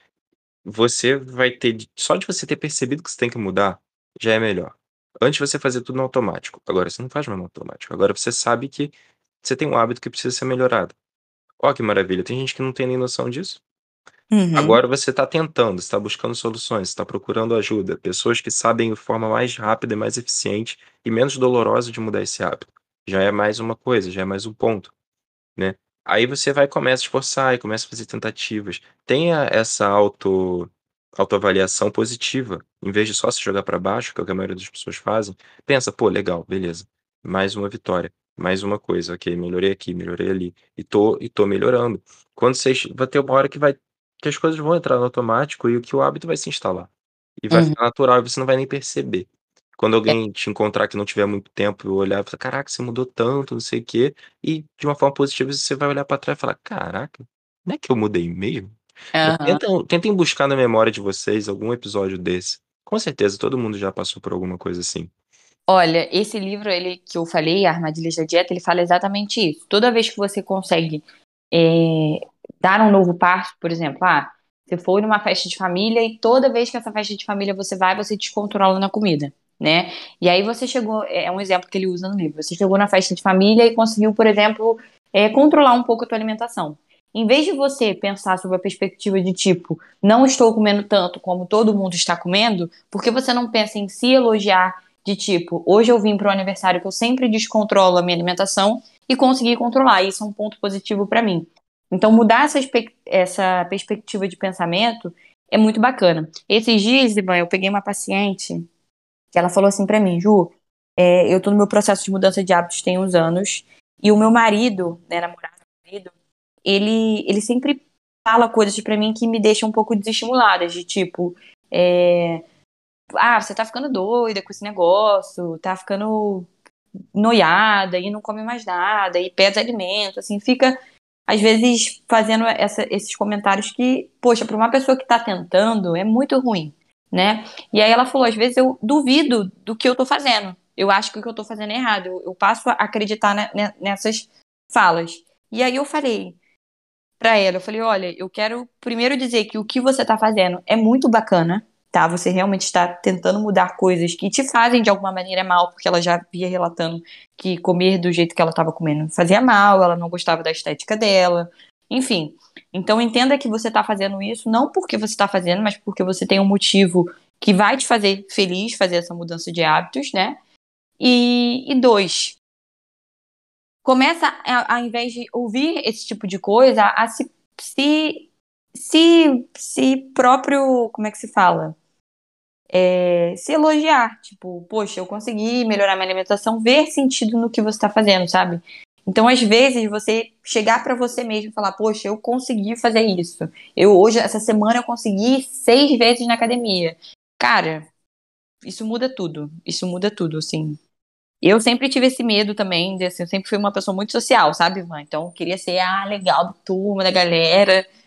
você vai ter só de você ter percebido que você tem que mudar, já é melhor. Antes você fazia tudo no automático, agora você não faz mais no automático, agora você sabe que você tem um hábito que precisa ser melhorado. Ó que maravilha, tem gente que não tem nem noção disso.
Uhum.
Agora você está tentando, você tá buscando soluções, está procurando ajuda, pessoas que sabem a forma mais rápida e mais eficiente e menos dolorosa de mudar esse hábito. Já é mais uma coisa, já é mais um ponto, né. Aí você vai e começa a esforçar e começa a fazer tentativas. Tenha essa autoavaliação positiva, em vez de só se jogar para baixo, que é o que a maioria das pessoas fazem, pensa: "Pô, legal, beleza, mais uma vitória, mais uma coisa, ok, melhorei aqui, melhorei ali, e tô melhorando". Quando vocês vai ter uma hora que as coisas vão entrar no automático e que o hábito vai se instalar, e vai
Uhum.
ficar natural e você não vai nem perceber. Quando alguém te encontrar que não tiver muito tempo e olhar e falar: "Caraca, você mudou tanto, não sei o quê", e de uma forma positiva você vai olhar pra trás e falar: "Caraca, não é que eu mudei mesmo?".
Aham.
Tentem buscar na memória de vocês algum episódio desse. Com certeza todo mundo já passou por alguma coisa assim.
Olha, esse livro ele, que eu falei, Armadilhas da Dieta, ele fala exatamente isso. Toda vez que você consegue é, dar um novo passo, por exemplo, você foi numa festa de família e toda vez que essa festa de família você vai, você descontrola na comida, né? E aí você chegou, é um exemplo que ele usa no livro, você chegou na festa de família e conseguiu, por exemplo, controlar um pouco a tua alimentação. Em vez de você pensar sobre a perspectiva de tipo, não estou comendo tanto como todo mundo está comendo, por que você não pensa em se elogiar de tipo, hoje eu vim para um aniversário que eu sempre descontrolo a minha alimentação e consegui controlar. Isso é um ponto positivo para mim. Então, mudar essa perspectiva de pensamento é muito bacana. Esses dias, Ivan, eu peguei uma paciente que ela falou assim para mim, Ju, eu tô no meu processo de mudança de hábitos tem uns anos e o meu marido, né, namorado, marido, ele sempre fala coisas para mim que me deixam um pouco desestimulada, de tipo, você tá ficando doida com esse negócio, tá ficando noiada e não come mais nada e pede alimento, assim, fica às vezes fazendo esses comentários que, poxa, para uma pessoa que tá tentando é muito ruim, né? E aí ela falou, às vezes eu duvido do que eu tô fazendo. Eu acho que o que eu tô fazendo é errado. Eu passo a acreditar nessas falas. E aí eu falei pra ela, eu falei, olha, eu quero primeiro dizer que o que você tá fazendo é muito bacana, tá? Você realmente está tentando mudar coisas que te fazem de alguma maneira mal, porque ela já via relatando que comer do jeito que ela estava comendo fazia mal, ela não gostava da estética dela, enfim. Então entenda que você tá fazendo isso não porque você tá fazendo, mas porque você tem um motivo que vai te fazer feliz fazer essa mudança de hábitos, né? E dois, começa, ao invés de ouvir esse tipo de coisa, a se, se próprio, como é que se fala? Se elogiar. Tipo, poxa, eu consegui melhorar minha alimentação, ver sentido no que você tá fazendo, sabe? Então, às vezes, você chegar pra você mesmo e falar, poxa, eu consegui fazer isso. Hoje, essa semana, eu consegui 6 vezes na academia. Cara, isso muda tudo. Isso muda tudo, assim. Eu sempre tive esse medo também, assim, eu sempre fui uma pessoa muito social, sabe, Ivan? Então, eu queria ser a legal da turma, da galera.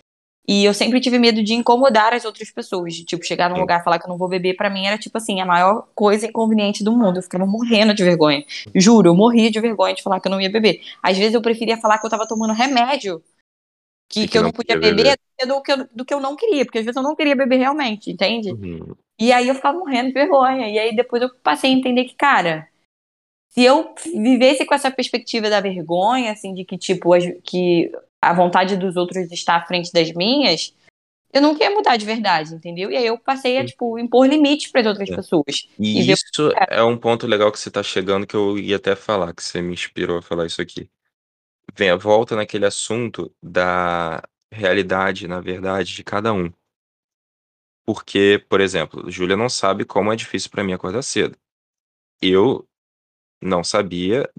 E eu sempre tive medo de incomodar as outras pessoas. De, tipo, chegar num
Sim.
lugar e falar que eu não vou beber, pra mim era, tipo assim, a maior coisa inconveniente do mundo. Eu ficava morrendo de vergonha. Juro, eu morria de vergonha de falar que eu não ia beber. Às vezes eu preferia falar que eu tava tomando remédio,
E
que
que
eu
não
não podia
podia
beber,
beber.
do que eu não queria. Porque às vezes eu não queria beber realmente, entende?
Uhum.
E aí eu ficava morrendo de vergonha. E aí depois eu passei a entender que, cara, se eu vivesse com essa perspectiva da vergonha, assim, de que, tipo, que a vontade dos outros está à frente das minhas, eu não queria mudar de verdade, entendeu? E aí eu passei a,
Sim.
tipo, impor limites para as outras
É.
pessoas. E
E
ver.
isso é um ponto legal que você tá chegando, que eu ia até falar, que você me inspirou a falar isso aqui. Volta naquele assunto da realidade, na verdade, de cada um. Porque, por exemplo, Júlia não sabe como é difícil pra mim acordar cedo. Eu não sabia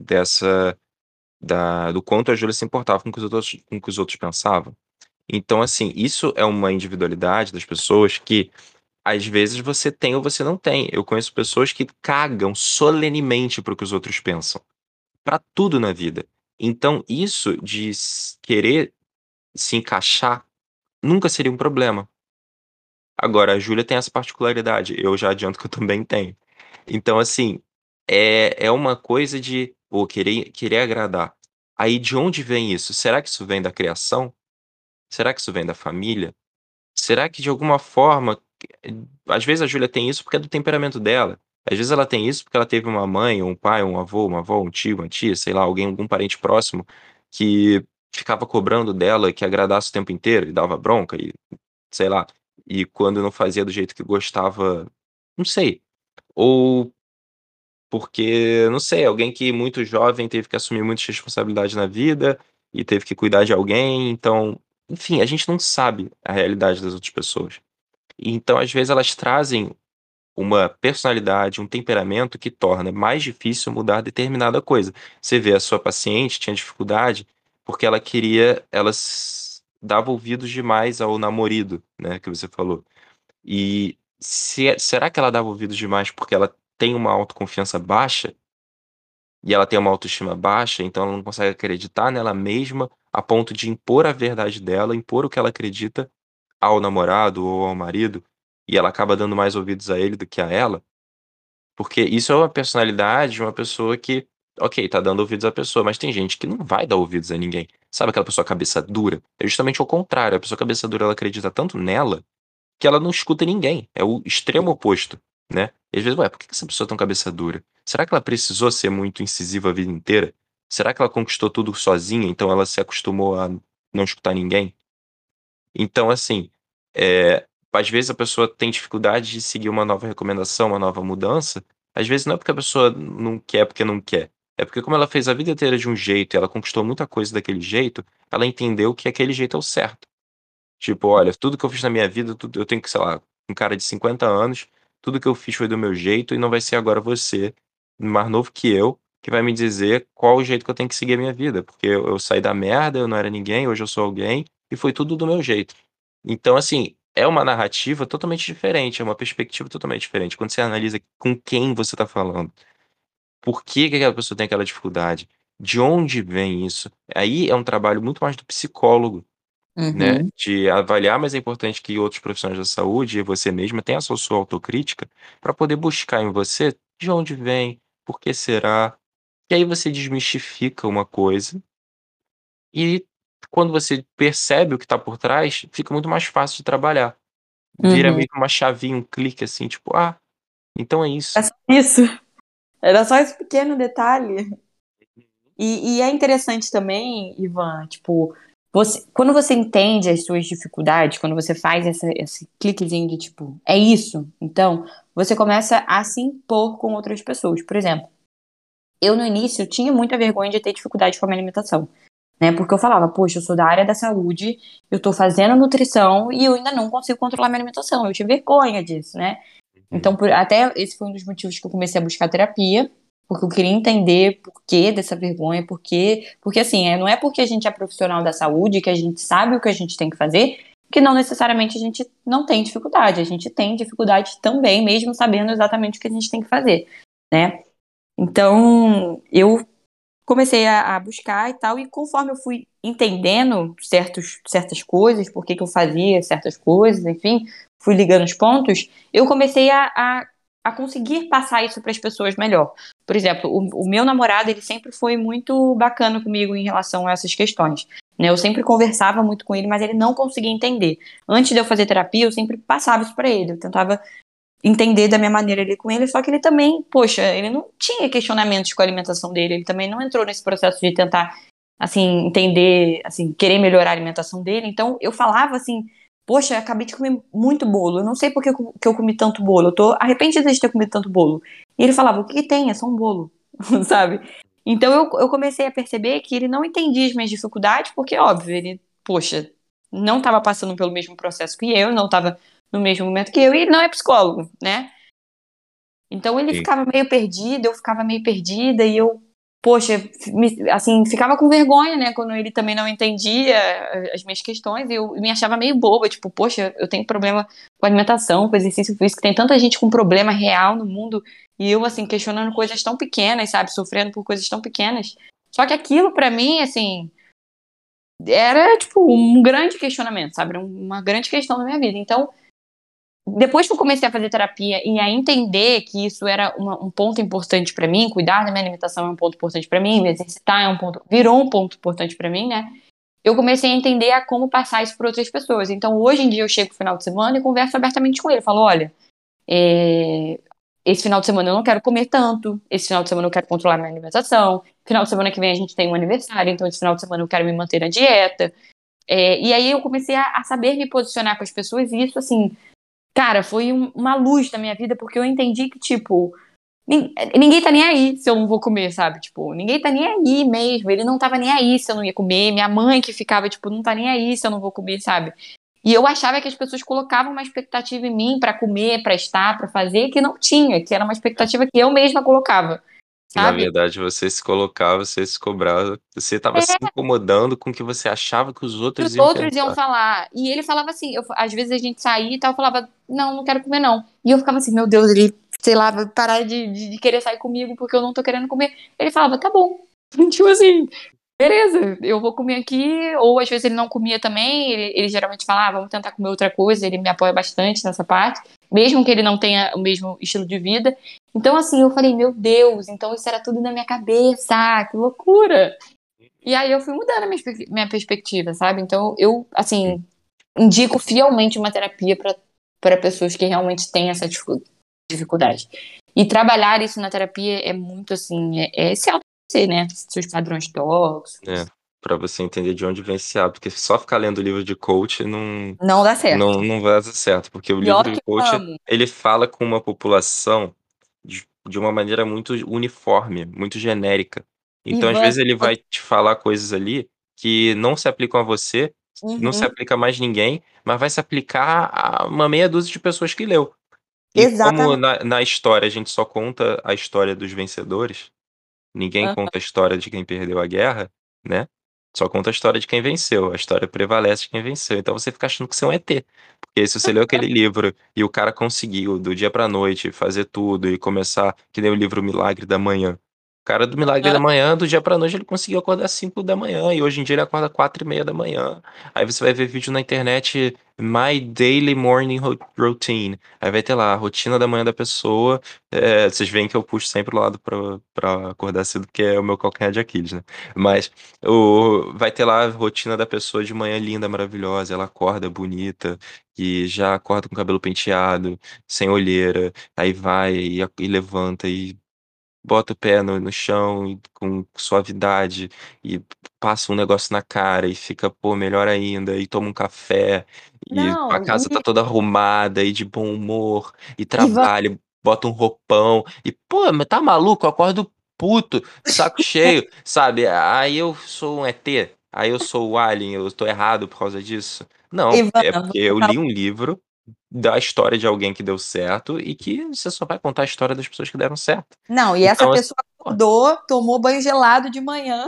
do quanto a Júlia se importava com o que os outros pensavam. Então, assim, isso é uma individualidade das pessoas que às vezes você tem ou você não tem. Eu conheço pessoas que cagam solenemente pro que os outros pensam, pra tudo na vida. Então, isso de querer se encaixar nunca seria um problema. Agora, a Júlia tem essa particularidade, eu já adianto que eu também tenho. Então, assim, é uma coisa de, pô, querer agradar. Aí, de onde vem isso? Será que isso vem da criação? Será que isso vem da família? Será que de alguma forma, às vezes a Júlia tem isso porque é do temperamento dela. Às vezes ela tem isso porque ela teve uma mãe, um pai, um avô, uma avó, um tio, uma tia, sei lá, algum parente próximo que ficava cobrando dela que agradasse o tempo inteiro e dava bronca e sei lá. E quando não fazia do jeito que gostava, não sei. Ou porque, não sei, alguém que muito jovem teve que assumir muitas responsabilidades na vida e teve que cuidar de alguém, então, enfim, a gente não sabe a realidade das outras pessoas. E então, às vezes, elas trazem uma personalidade, um temperamento que torna mais difícil mudar determinada coisa. Você vê a sua paciente tinha dificuldade porque dava ouvidos demais ao namorado, né, que você falou. E será que ela dava ouvidos demais porque ela tem uma autoconfiança baixa e ela tem uma autoestima baixa, então ela não consegue acreditar nela mesma a ponto de impor a verdade dela, impor o que ela acredita ao namorado ou ao marido, e ela acaba dando mais ouvidos a ele do que a ela? Porque isso é uma personalidade de uma pessoa que, ok, tá dando ouvidos à pessoa, mas tem gente que não vai dar ouvidos a ninguém. Sabe aquela pessoa cabeça dura? É justamente o contrário. A pessoa cabeça dura, ela acredita tanto nela que ela não escuta ninguém. É o extremo oposto, né? E às vezes, ué, por que essa pessoa é tão cabeça dura? Será que ela precisou ser muito incisiva a vida inteira? Será que ela conquistou tudo sozinha, então ela se acostumou a não escutar ninguém? Então, assim, às vezes a pessoa tem dificuldade de seguir uma nova recomendação, uma nova mudança. Às vezes não é porque a pessoa não quer porque não quer. É porque como ela fez a vida inteira de um jeito e ela conquistou muita coisa daquele jeito, ela entendeu que aquele jeito é o certo. Tipo, olha, tudo que eu fiz na minha vida, eu tenho que, sei lá, um cara de 50 anos, tudo que eu fiz foi do meu jeito e não vai ser agora você, mais novo que eu, que vai me dizer qual o jeito que eu tenho que seguir a minha vida. Porque eu saí da merda, eu não era ninguém, hoje eu sou alguém e foi tudo do meu jeito. Então, assim, é uma narrativa totalmente diferente, é uma perspectiva totalmente diferente. Quando você analisa com quem você está falando, por que aquela pessoa tem aquela dificuldade, de onde vem isso, aí é um trabalho muito mais do psicólogo, né,
Uhum.
de avaliar, mas é importante que outros profissionais da saúde e você mesma tenham a sua autocrítica para poder buscar em você de onde vem, por que será. E aí você desmistifica uma coisa e quando você percebe o que está por trás, fica muito mais fácil de trabalhar. Vira
Uhum.
meio que uma chavinha, um clique assim, tipo, ah, então é
É
isso.
só isso. Era só esse pequeno detalhe. E é interessante também, Ivan, tipo, quando você entende as suas dificuldades, quando você faz esse cliquezinho de tipo, é isso, então, você começa a se impor com outras pessoas. Por exemplo, eu no início tinha muita vergonha de ter dificuldade com a minha alimentação, né? Porque eu falava, poxa, eu sou da área da saúde, eu tô fazendo nutrição e eu ainda não consigo controlar minha alimentação. Eu tinha vergonha disso, né? Então,
Uhum.
até esse foi um dos motivos que eu comecei a buscar terapia, porque eu queria entender por que dessa vergonha, porque assim, não é porque a gente é profissional da saúde, que a gente sabe o que a gente tem que fazer, que não necessariamente a gente não tem dificuldade. A gente tem dificuldade também, mesmo sabendo exatamente o que a gente tem que fazer, né? Então, eu comecei a buscar e tal, e conforme eu fui entendendo certas coisas, por que eu fazia certas coisas, enfim, fui ligando os pontos, eu comecei a conseguir passar isso para as pessoas melhor. Por exemplo, o meu namorado, ele sempre foi muito bacana comigo em relação a essas questões. Né? Eu sempre conversava muito com ele, mas ele não conseguia entender. Antes de eu fazer terapia, eu sempre passava isso para ele. Eu tentava entender da minha maneira ali com ele, só que ele também, poxa, ele não tinha questionamentos com a alimentação dele, ele também não entrou nesse processo de tentar, assim, entender, assim, querer melhorar a alimentação dele. Então, eu falava assim, poxa, eu acabei de comer muito bolo, eu não sei por que eu comi tanto bolo, eu tô arrependida de ter comido tanto bolo. E ele falava, o que que tem? É só um bolo, sabe? Então, eu comecei a perceber que ele não entendia as minhas dificuldades, porque, óbvio, ele, poxa, não estava passando pelo mesmo processo que eu, não estava no mesmo momento que eu, e ele não é psicólogo, né? Então ele
Sim.
ficava meio perdido, eu ficava meio perdida, e eu, poxa, assim, ficava com vergonha, né, quando ele também não entendia as minhas questões, e eu me achava meio boba, tipo, poxa, eu tenho problema com alimentação, com exercício físico, tem tanta gente com problema real no mundo, e eu, assim, questionando coisas tão pequenas, sabe, sofrendo por coisas tão pequenas. Só que aquilo, pra mim, assim, era, tipo, um grande questionamento, sabe, era uma grande questão na minha vida. Então, depois que eu comecei a fazer terapia e a entender que isso era um ponto importante pra mim, cuidar da minha alimentação é um ponto importante pra mim, me exercitar é um ponto, virou um ponto importante pra mim, né? Eu comecei a entender a como passar isso para outras pessoas. Então, hoje em dia, eu chego no final de semana e converso abertamente com ele. Eu falo, olha, esse final de semana eu não quero comer tanto, esse final de semana eu quero controlar minha alimentação, final de semana que vem a gente tem um aniversário, então esse final de semana eu quero me manter na dieta. E aí eu comecei a saber me posicionar com as pessoas e isso, assim, cara, foi uma luz na minha vida, porque eu entendi que, tipo, ninguém tá nem aí se eu não vou comer, sabe? Tipo, ninguém tá nem aí mesmo. Ele não tava nem aí se eu não ia comer. Minha mãe que ficava, tipo, não tá nem aí se eu não vou comer, sabe? E eu achava que as pessoas colocavam uma expectativa em mim pra comer, pra estar, pra fazer, que não tinha, que era uma expectativa que eu mesma colocava,
Na
sabe?
verdade, você se colocava, você se cobrava, você estava se incomodando com o que você achava que os
Que os
outros iam
outros iam
pensar.
falar. E ele falava assim, às vezes a gente saía e tal, eu falava, não, não quero comer não. E eu ficava assim, meu Deus, ele, sei lá, vai parar de querer sair comigo porque eu não tô querendo comer. Ele falava, tá bom. Tipo assim, beleza, eu vou comer aqui. Ou às vezes ele não comia também, ele geralmente fala, vamos tentar comer outra coisa, ele me apoia bastante nessa parte, mesmo que ele não tenha o mesmo estilo de vida. Então assim, eu falei, meu Deus, então isso era tudo na minha cabeça, que loucura. E aí eu fui mudando a minha perspectiva, sabe? Então eu, assim, indico fielmente uma terapia para pessoas que realmente têm essa dificuldade. E trabalhar isso na terapia é muito, assim, se autoconhecer, né? Seus padrões
É,
tóxicos.
para você entender de onde vem esse hábito, porque só ficar lendo livro de coach não,
Não dá certo.
não, não vai dar certo, porque o
E olha
livro de
que eu
coach,
amo.
ele fala com uma população de uma maneira muito uniforme, muito genérica. Então, às
Ivan.
vezes, ele vai te falar coisas ali que não se aplicam a você, não se
Uhum.
aplica a mais ninguém, mas vai se aplicar a uma meia dúzia de pessoas que leu. E como
Exatamente.
na história a gente só conta a história dos vencedores, ninguém
Aham.
conta a história de quem perdeu a guerra, né? Só conta a história de quem venceu. A história prevalece de quem venceu. Então você fica achando que você é um ET. Porque se você leu aquele livro e o cara conseguiu, do dia pra noite, fazer tudo e começar, que nem o livro Milagre da Manhã. O cara do Milagre da Manhã, do dia pra noite, ele conseguiu acordar às 5 da manhã. E hoje em dia ele acorda 4:30 da manhã. Aí você vai ver vídeo na internet, My Daily Morning Routine. Aí vai ter lá a rotina da manhã da pessoa. Vocês veem que eu puxo sempre o lado pra acordar cedo, porque é o meu calcanhar de Aquiles, né? Mas vai ter lá a rotina da pessoa de manhã linda, maravilhosa. Ela acorda bonita, e já acorda com o cabelo penteado, sem olheira. Aí vai e levanta e bota o pé no chão com suavidade e passa um negócio na cara e fica, pô, melhor ainda. E toma um café e a
Não,
casa tá toda arrumada e de bom humor e
Ivan,
trabalha, bota um roupão e, pô, mas tá maluco? Eu acordo puto, de saco cheio, sabe? Aí eu sou um ET, aí eu sou o Alien, eu tô errado por causa disso. Não, é
Ivana,
porque eu li um livro da história de alguém que deu certo e que você só vai contar a história das pessoas que deram certo.
não, e essa
Então, assim,
pessoa
pô,
acordou, tomou banho gelado de manhã,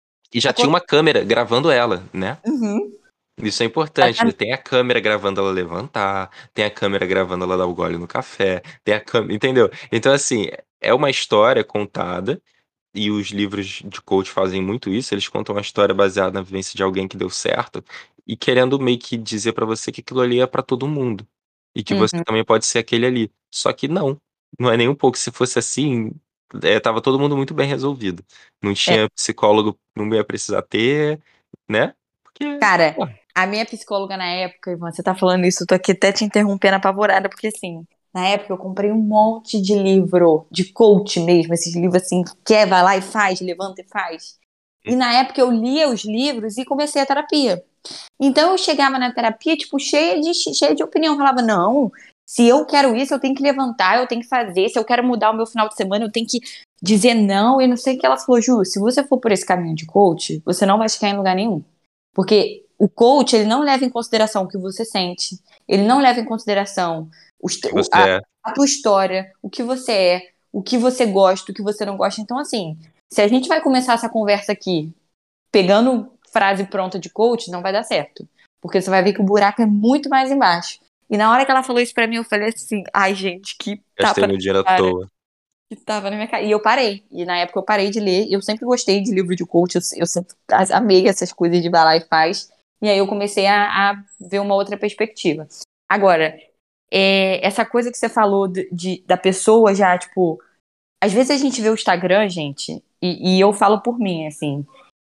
e já tinha
acordou.
uma câmera gravando ela, né?
Uhum.
Isso é importante, né? Tem a câmera gravando ela levantar, tem a câmera gravando ela dar o gole no café, tem a câmera, entendeu? Então, assim, é uma história contada e os livros de coach fazem muito isso, eles contam uma história baseada na vivência de alguém que deu certo, e querendo meio que dizer pra você que aquilo ali é pra todo mundo, e que você
Uhum.
também pode ser aquele ali. Só que não é nem um pouco. Se fosse assim, estava todo mundo muito bem resolvido. Não
É.
tinha psicólogo, não ia precisar ter, né, porque,
Cara,
pô,
a minha psicóloga na época, Ivan, você tá falando isso, eu tô aqui até te interrompendo apavorada, porque assim, na época eu comprei um monte de livro de coach mesmo, esses livros assim, quer, vai lá e faz, levanta e faz. E na época eu lia os livros e comecei a terapia. Então eu chegava na terapia, tipo, cheia de opinião. Eu falava, não, se eu quero isso, eu tenho que levantar, eu tenho que fazer. Se eu quero mudar o meu final de semana, eu tenho que dizer não. E não sei o que ela falou, Ju, se você for por esse caminho de coach, você não vai ficar em lugar nenhum. Porque o coach, ele não leva em consideração o que você sente. Ele não leva em consideração
que você é.
a tua história, o que você é, o que você gosta, o que você não gosta. Então, assim, se a gente vai começar essa conversa aqui pegando frase pronta de coach, não vai dar certo. Porque você vai ver que o buraco é muito mais embaixo. E na hora que ela falou isso pra mim, eu falei assim, ai, gente, que
Gastei
tapa na
meu dinheiro à
cara,
toa.
que tava na minha cara. E eu parei. E na época eu parei de ler. Eu sempre gostei de livro de coach, eu sempre amei essas coisas de vai lá e faz. E aí eu comecei a ver uma outra perspectiva. Agora, essa coisa que você falou da pessoa já, tipo, às vezes a gente vê o Instagram, gente, e eu falo por mim, assim,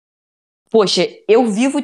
poxa, eu vivo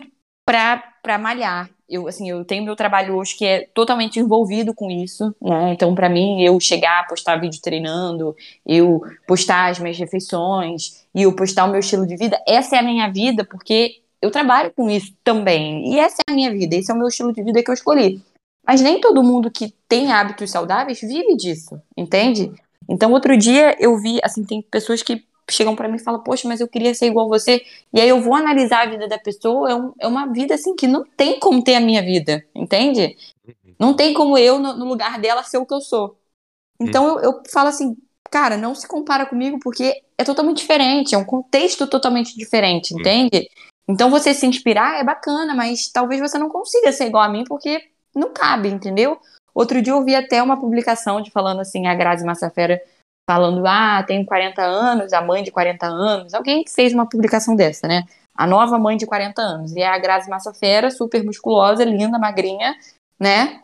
pra malhar. Eu, assim, eu tenho meu trabalho hoje que é totalmente envolvido com isso, né? Então, pra mim, eu chegar, postar vídeo treinando, eu postar as minhas refeições e eu postar o meu estilo de vida, essa é a minha vida, porque eu trabalho com isso também. E essa é a minha vida, esse é o meu estilo de vida que eu escolhi. Mas nem todo mundo que tem hábitos saudáveis vive disso, entende? Então, outro dia eu vi, assim, tem pessoas que chegam pra mim e falam, poxa, mas eu queria ser igual a você. E aí eu vou analisar a vida da pessoa, é uma vida assim que não tem como ter a minha vida, entende?
Uhum,
Não tem como eu, no lugar dela, ser o que eu sou.
uhum,
Então eu falo assim, cara, não se compara comigo porque é totalmente diferente, é um contexto totalmente diferente,
uhum.
entende? Então você se inspirar é bacana, mas talvez você não consiga ser igual a mim porque não cabe, entendeu? Outro dia eu vi até uma publicação de falando assim, a Grazi Massafera falando, tenho 40 anos, a mãe de 40 anos, alguém que fez uma publicação dessa, né? A nova mãe de 40 anos. E é a Grazi Massafera, super musculosa, linda, magrinha, né?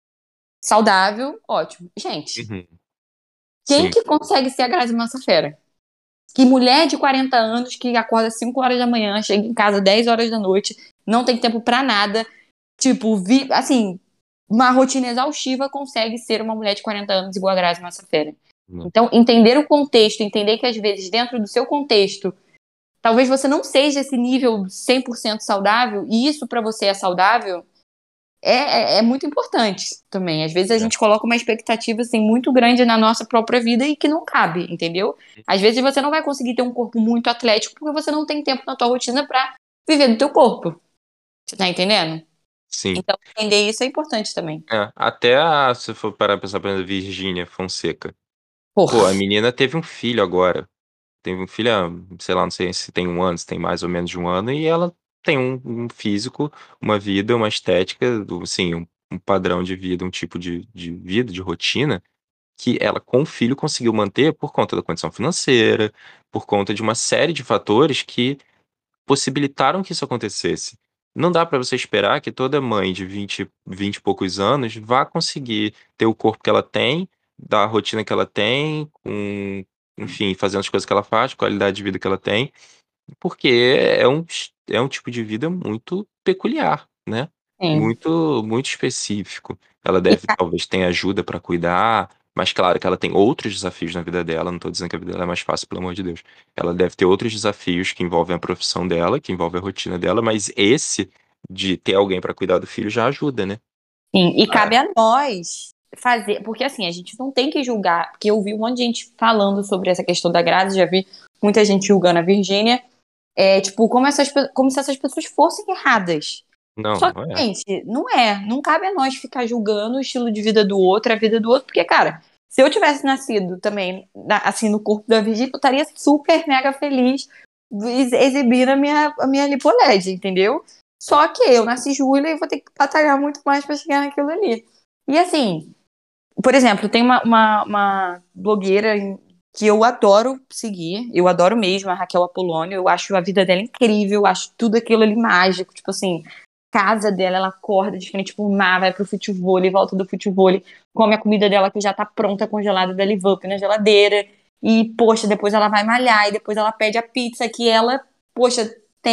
Saudável, ótimo. Gente,
Uhum.
quem
Sim.
que consegue ser a Grazi Massafera? Que mulher de 40 anos que acorda 5 horas da manhã, chega em casa 10 horas da noite, não tem tempo pra nada, tipo, assim, uma rotina exaustiva consegue ser uma mulher de 40 anos igual a Grazi Massafera.
Não.
Então, entender o contexto, entender que às vezes dentro do seu contexto, talvez você não seja esse nível 100% saudável, e isso pra você é saudável, é muito importante também. Às vezes a
É.
gente coloca uma expectativa assim, muito grande na nossa própria vida e que não cabe, entendeu? Às vezes você não vai conseguir ter um corpo muito atlético porque você não tem tempo na tua rotina pra viver do teu corpo. Você tá entendendo?
Sim.
Então, entender isso é importante também.
Até se for parar pra pensar, por exemplo, Virgínia Fonseca. Pô, a
Porra.
menina teve um filho agora. Teve um filho sei lá, não sei se tem 1 ano, se tem mais ou menos de 1 ano, e ela tem um físico, uma vida, uma estética, assim, um padrão de vida, um tipo de vida, de rotina, que ela com o filho conseguiu manter por conta da condição financeira, por conta de uma série de fatores que possibilitaram que isso acontecesse. Não dá pra você esperar que toda mãe de 20 e poucos anos vá conseguir ter o corpo que ela tem, da rotina que ela tem, enfim, fazendo as coisas que ela faz, qualidade de vida que ela tem, porque é um tipo de vida muito peculiar, né,
Sim.
muito específico. Ela
E,
deve talvez ter ajuda pra cuidar, mas claro que ela tem outros desafios na vida dela, não tô dizendo que a vida dela é mais fácil, pelo amor de Deus. Ela deve ter outros desafios que envolvem a profissão dela, que envolvem a rotina dela, mas esse de ter alguém pra cuidar do filho já ajuda, né.
sim, e
Ah,
cabe a nós fazer, porque assim, a gente não tem que julgar, porque eu vi um monte de gente falando sobre essa questão da Grazi, já vi muita gente julgando a Virgínia, tipo, como se essas pessoas fossem erradas.
não,
Só que,
não é.
gente, não cabe a nós ficar julgando o estilo de vida do outro, a vida do outro, porque, cara, se eu tivesse nascido também, assim, no corpo da Virgínia, eu estaria super mega feliz exibindo a minha lipoled, entendeu? Só que eu nasci Júlia e vou ter que batalhar muito mais pra chegar naquilo ali. E assim, por exemplo, tem uma blogueira que eu adoro seguir, eu adoro mesmo a Raquel Apolonio, eu acho a vida dela incrível, eu acho tudo aquilo ali mágico, tipo assim, casa dela, ela acorda de frente pro mar, vai pro futevôlei, volta do futevôlei, come a comida dela que já tá pronta, congelada da Live Up na geladeira, e, poxa, depois ela vai malhar, e depois ela pede a pizza que ela, poxa,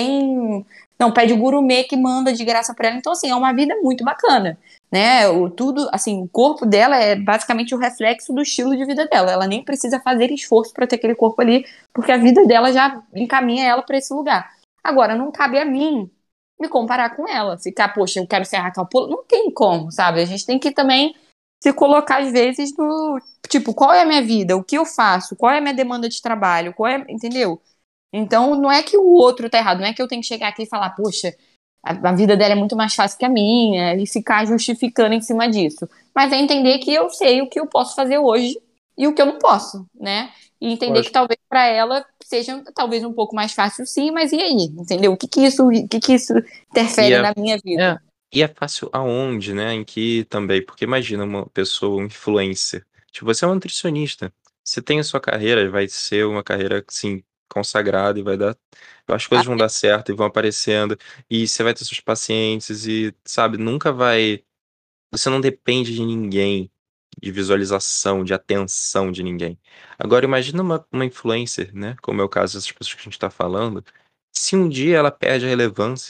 pede o gourmet que manda de graça pra ela, então, assim, é uma vida muito bacana, né, tudo, assim, o corpo dela é basicamente o reflexo do estilo de vida dela, ela nem precisa fazer esforço pra ter aquele corpo ali, porque a vida dela já encaminha ela pra esse lugar. Agora, não cabe a mim me comparar com ela, ficar, poxa, eu quero ser a Raquel Polo, não tem como, sabe, a gente tem que também se colocar às vezes no, tipo, qual é a minha vida, o que eu faço, qual é a minha demanda de trabalho, entendeu? Então, não é que o outro tá errado, não é que eu tenho que chegar aqui e falar, poxa, a vida dela é muito mais fácil que a minha, e ficar justificando em cima disso. Mas é entender que eu sei o que eu posso fazer hoje e o que eu não posso, né? E entender que
Lógico.
talvez para ela seja talvez um pouco mais fácil sim, mas e aí? Entendeu? O que isso
E
interfere
é,
na minha vida?
e é fácil aonde, né? Em que também, porque imagina uma pessoa, um influencer. Tipo, você é um nutricionista. Você tem a sua carreira, vai ser uma carreira, assim, consagrada e vai dar. As coisas vão dar certo e vão aparecendo. E você vai ter seus pacientes e, sabe, nunca vai. Você não depende de ninguém, de visualização, de atenção de ninguém. Agora, imagina uma influencer, né? Como é o caso dessas pessoas que a gente tá falando. Se um dia ela perde a relevância,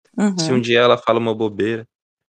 se um
Uhum.
dia ela fala uma bobeira,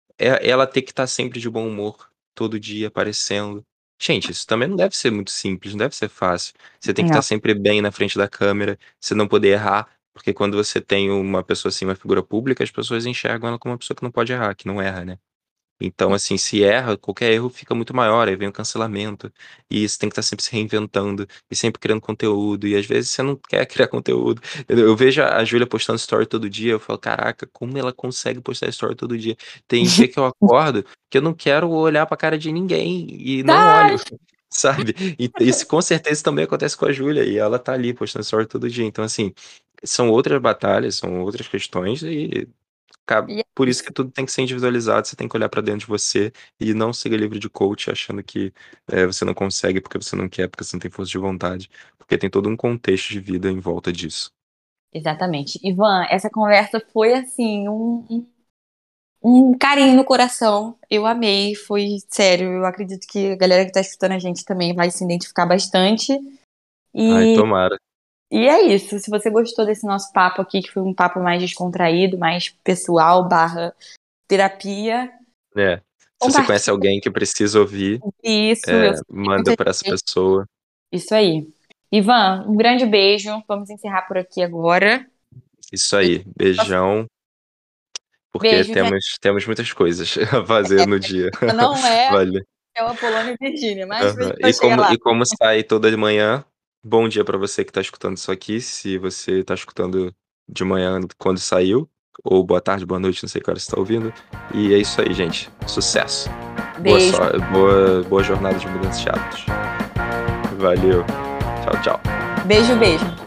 ela ter que estar sempre de bom humor, todo dia aparecendo. Gente, isso também não deve ser muito simples, não deve ser fácil. Você tem que estar
Não.
sempre bem na frente da câmera, você não poder errar, porque quando você tem uma pessoa assim, uma figura pública, as pessoas enxergam ela como uma pessoa que não pode errar, que não erra, né? Então, assim, se erra, qualquer erro fica muito maior, aí vem o cancelamento, e você tem que estar sempre se reinventando, e sempre criando conteúdo, e às vezes você não quer criar conteúdo. Eu vejo a Júlia postando story todo dia, eu falo, caraca, como ela consegue postar story todo dia? Tem dia que eu acordo que eu não quero olhar pra cara de ninguém, e não olho,
Ai,
sabe? E isso com certeza também acontece com a Júlia, e ela tá ali postando story todo dia. Então, assim, são outras batalhas, são outras questões, e
e é
por isso que
isso.
tudo tem que ser individualizado, você tem que olhar pra dentro de você e não seguir livro de coach achando que você não consegue porque você não quer, porque você não tem força de vontade, porque tem todo um contexto de vida em volta disso.
Exatamente. Ivan, essa conversa foi assim, um carinho no coração. Eu amei, foi sério. Eu acredito que a galera que tá escutando a gente também vai se identificar bastante.
Ai,
E,
tomara.
e é isso. Se você gostou desse nosso papo aqui, que foi um papo mais descontraído, mais pessoal, barra terapia,
É. Se você conhece
compartilhe
alguém que precisa ouvir,
isso. Eu sei que tem
manda
muita
pra essa
gente.
pessoa.
Isso aí. Ivan, um grande beijo. Vamos encerrar por aqui agora.
Isso aí. Beijão, porque
Beijo, gente.
temos muitas coisas a fazer no dia.
Não é
Valeu.
a Polônia e Virgínia, mas a
Aham.
gente vai chegar lá.
E como sai toda de manhã, bom dia pra você que tá escutando isso aqui, se você tá escutando de manhã quando saiu, ou boa tarde, boa noite, não sei que hora você tá ouvindo. E é isso aí, gente. Sucesso.
Beijo.
Boa jornada de mudanças de hábitos. Valeu. Tchau, tchau.
Beijo, beijo.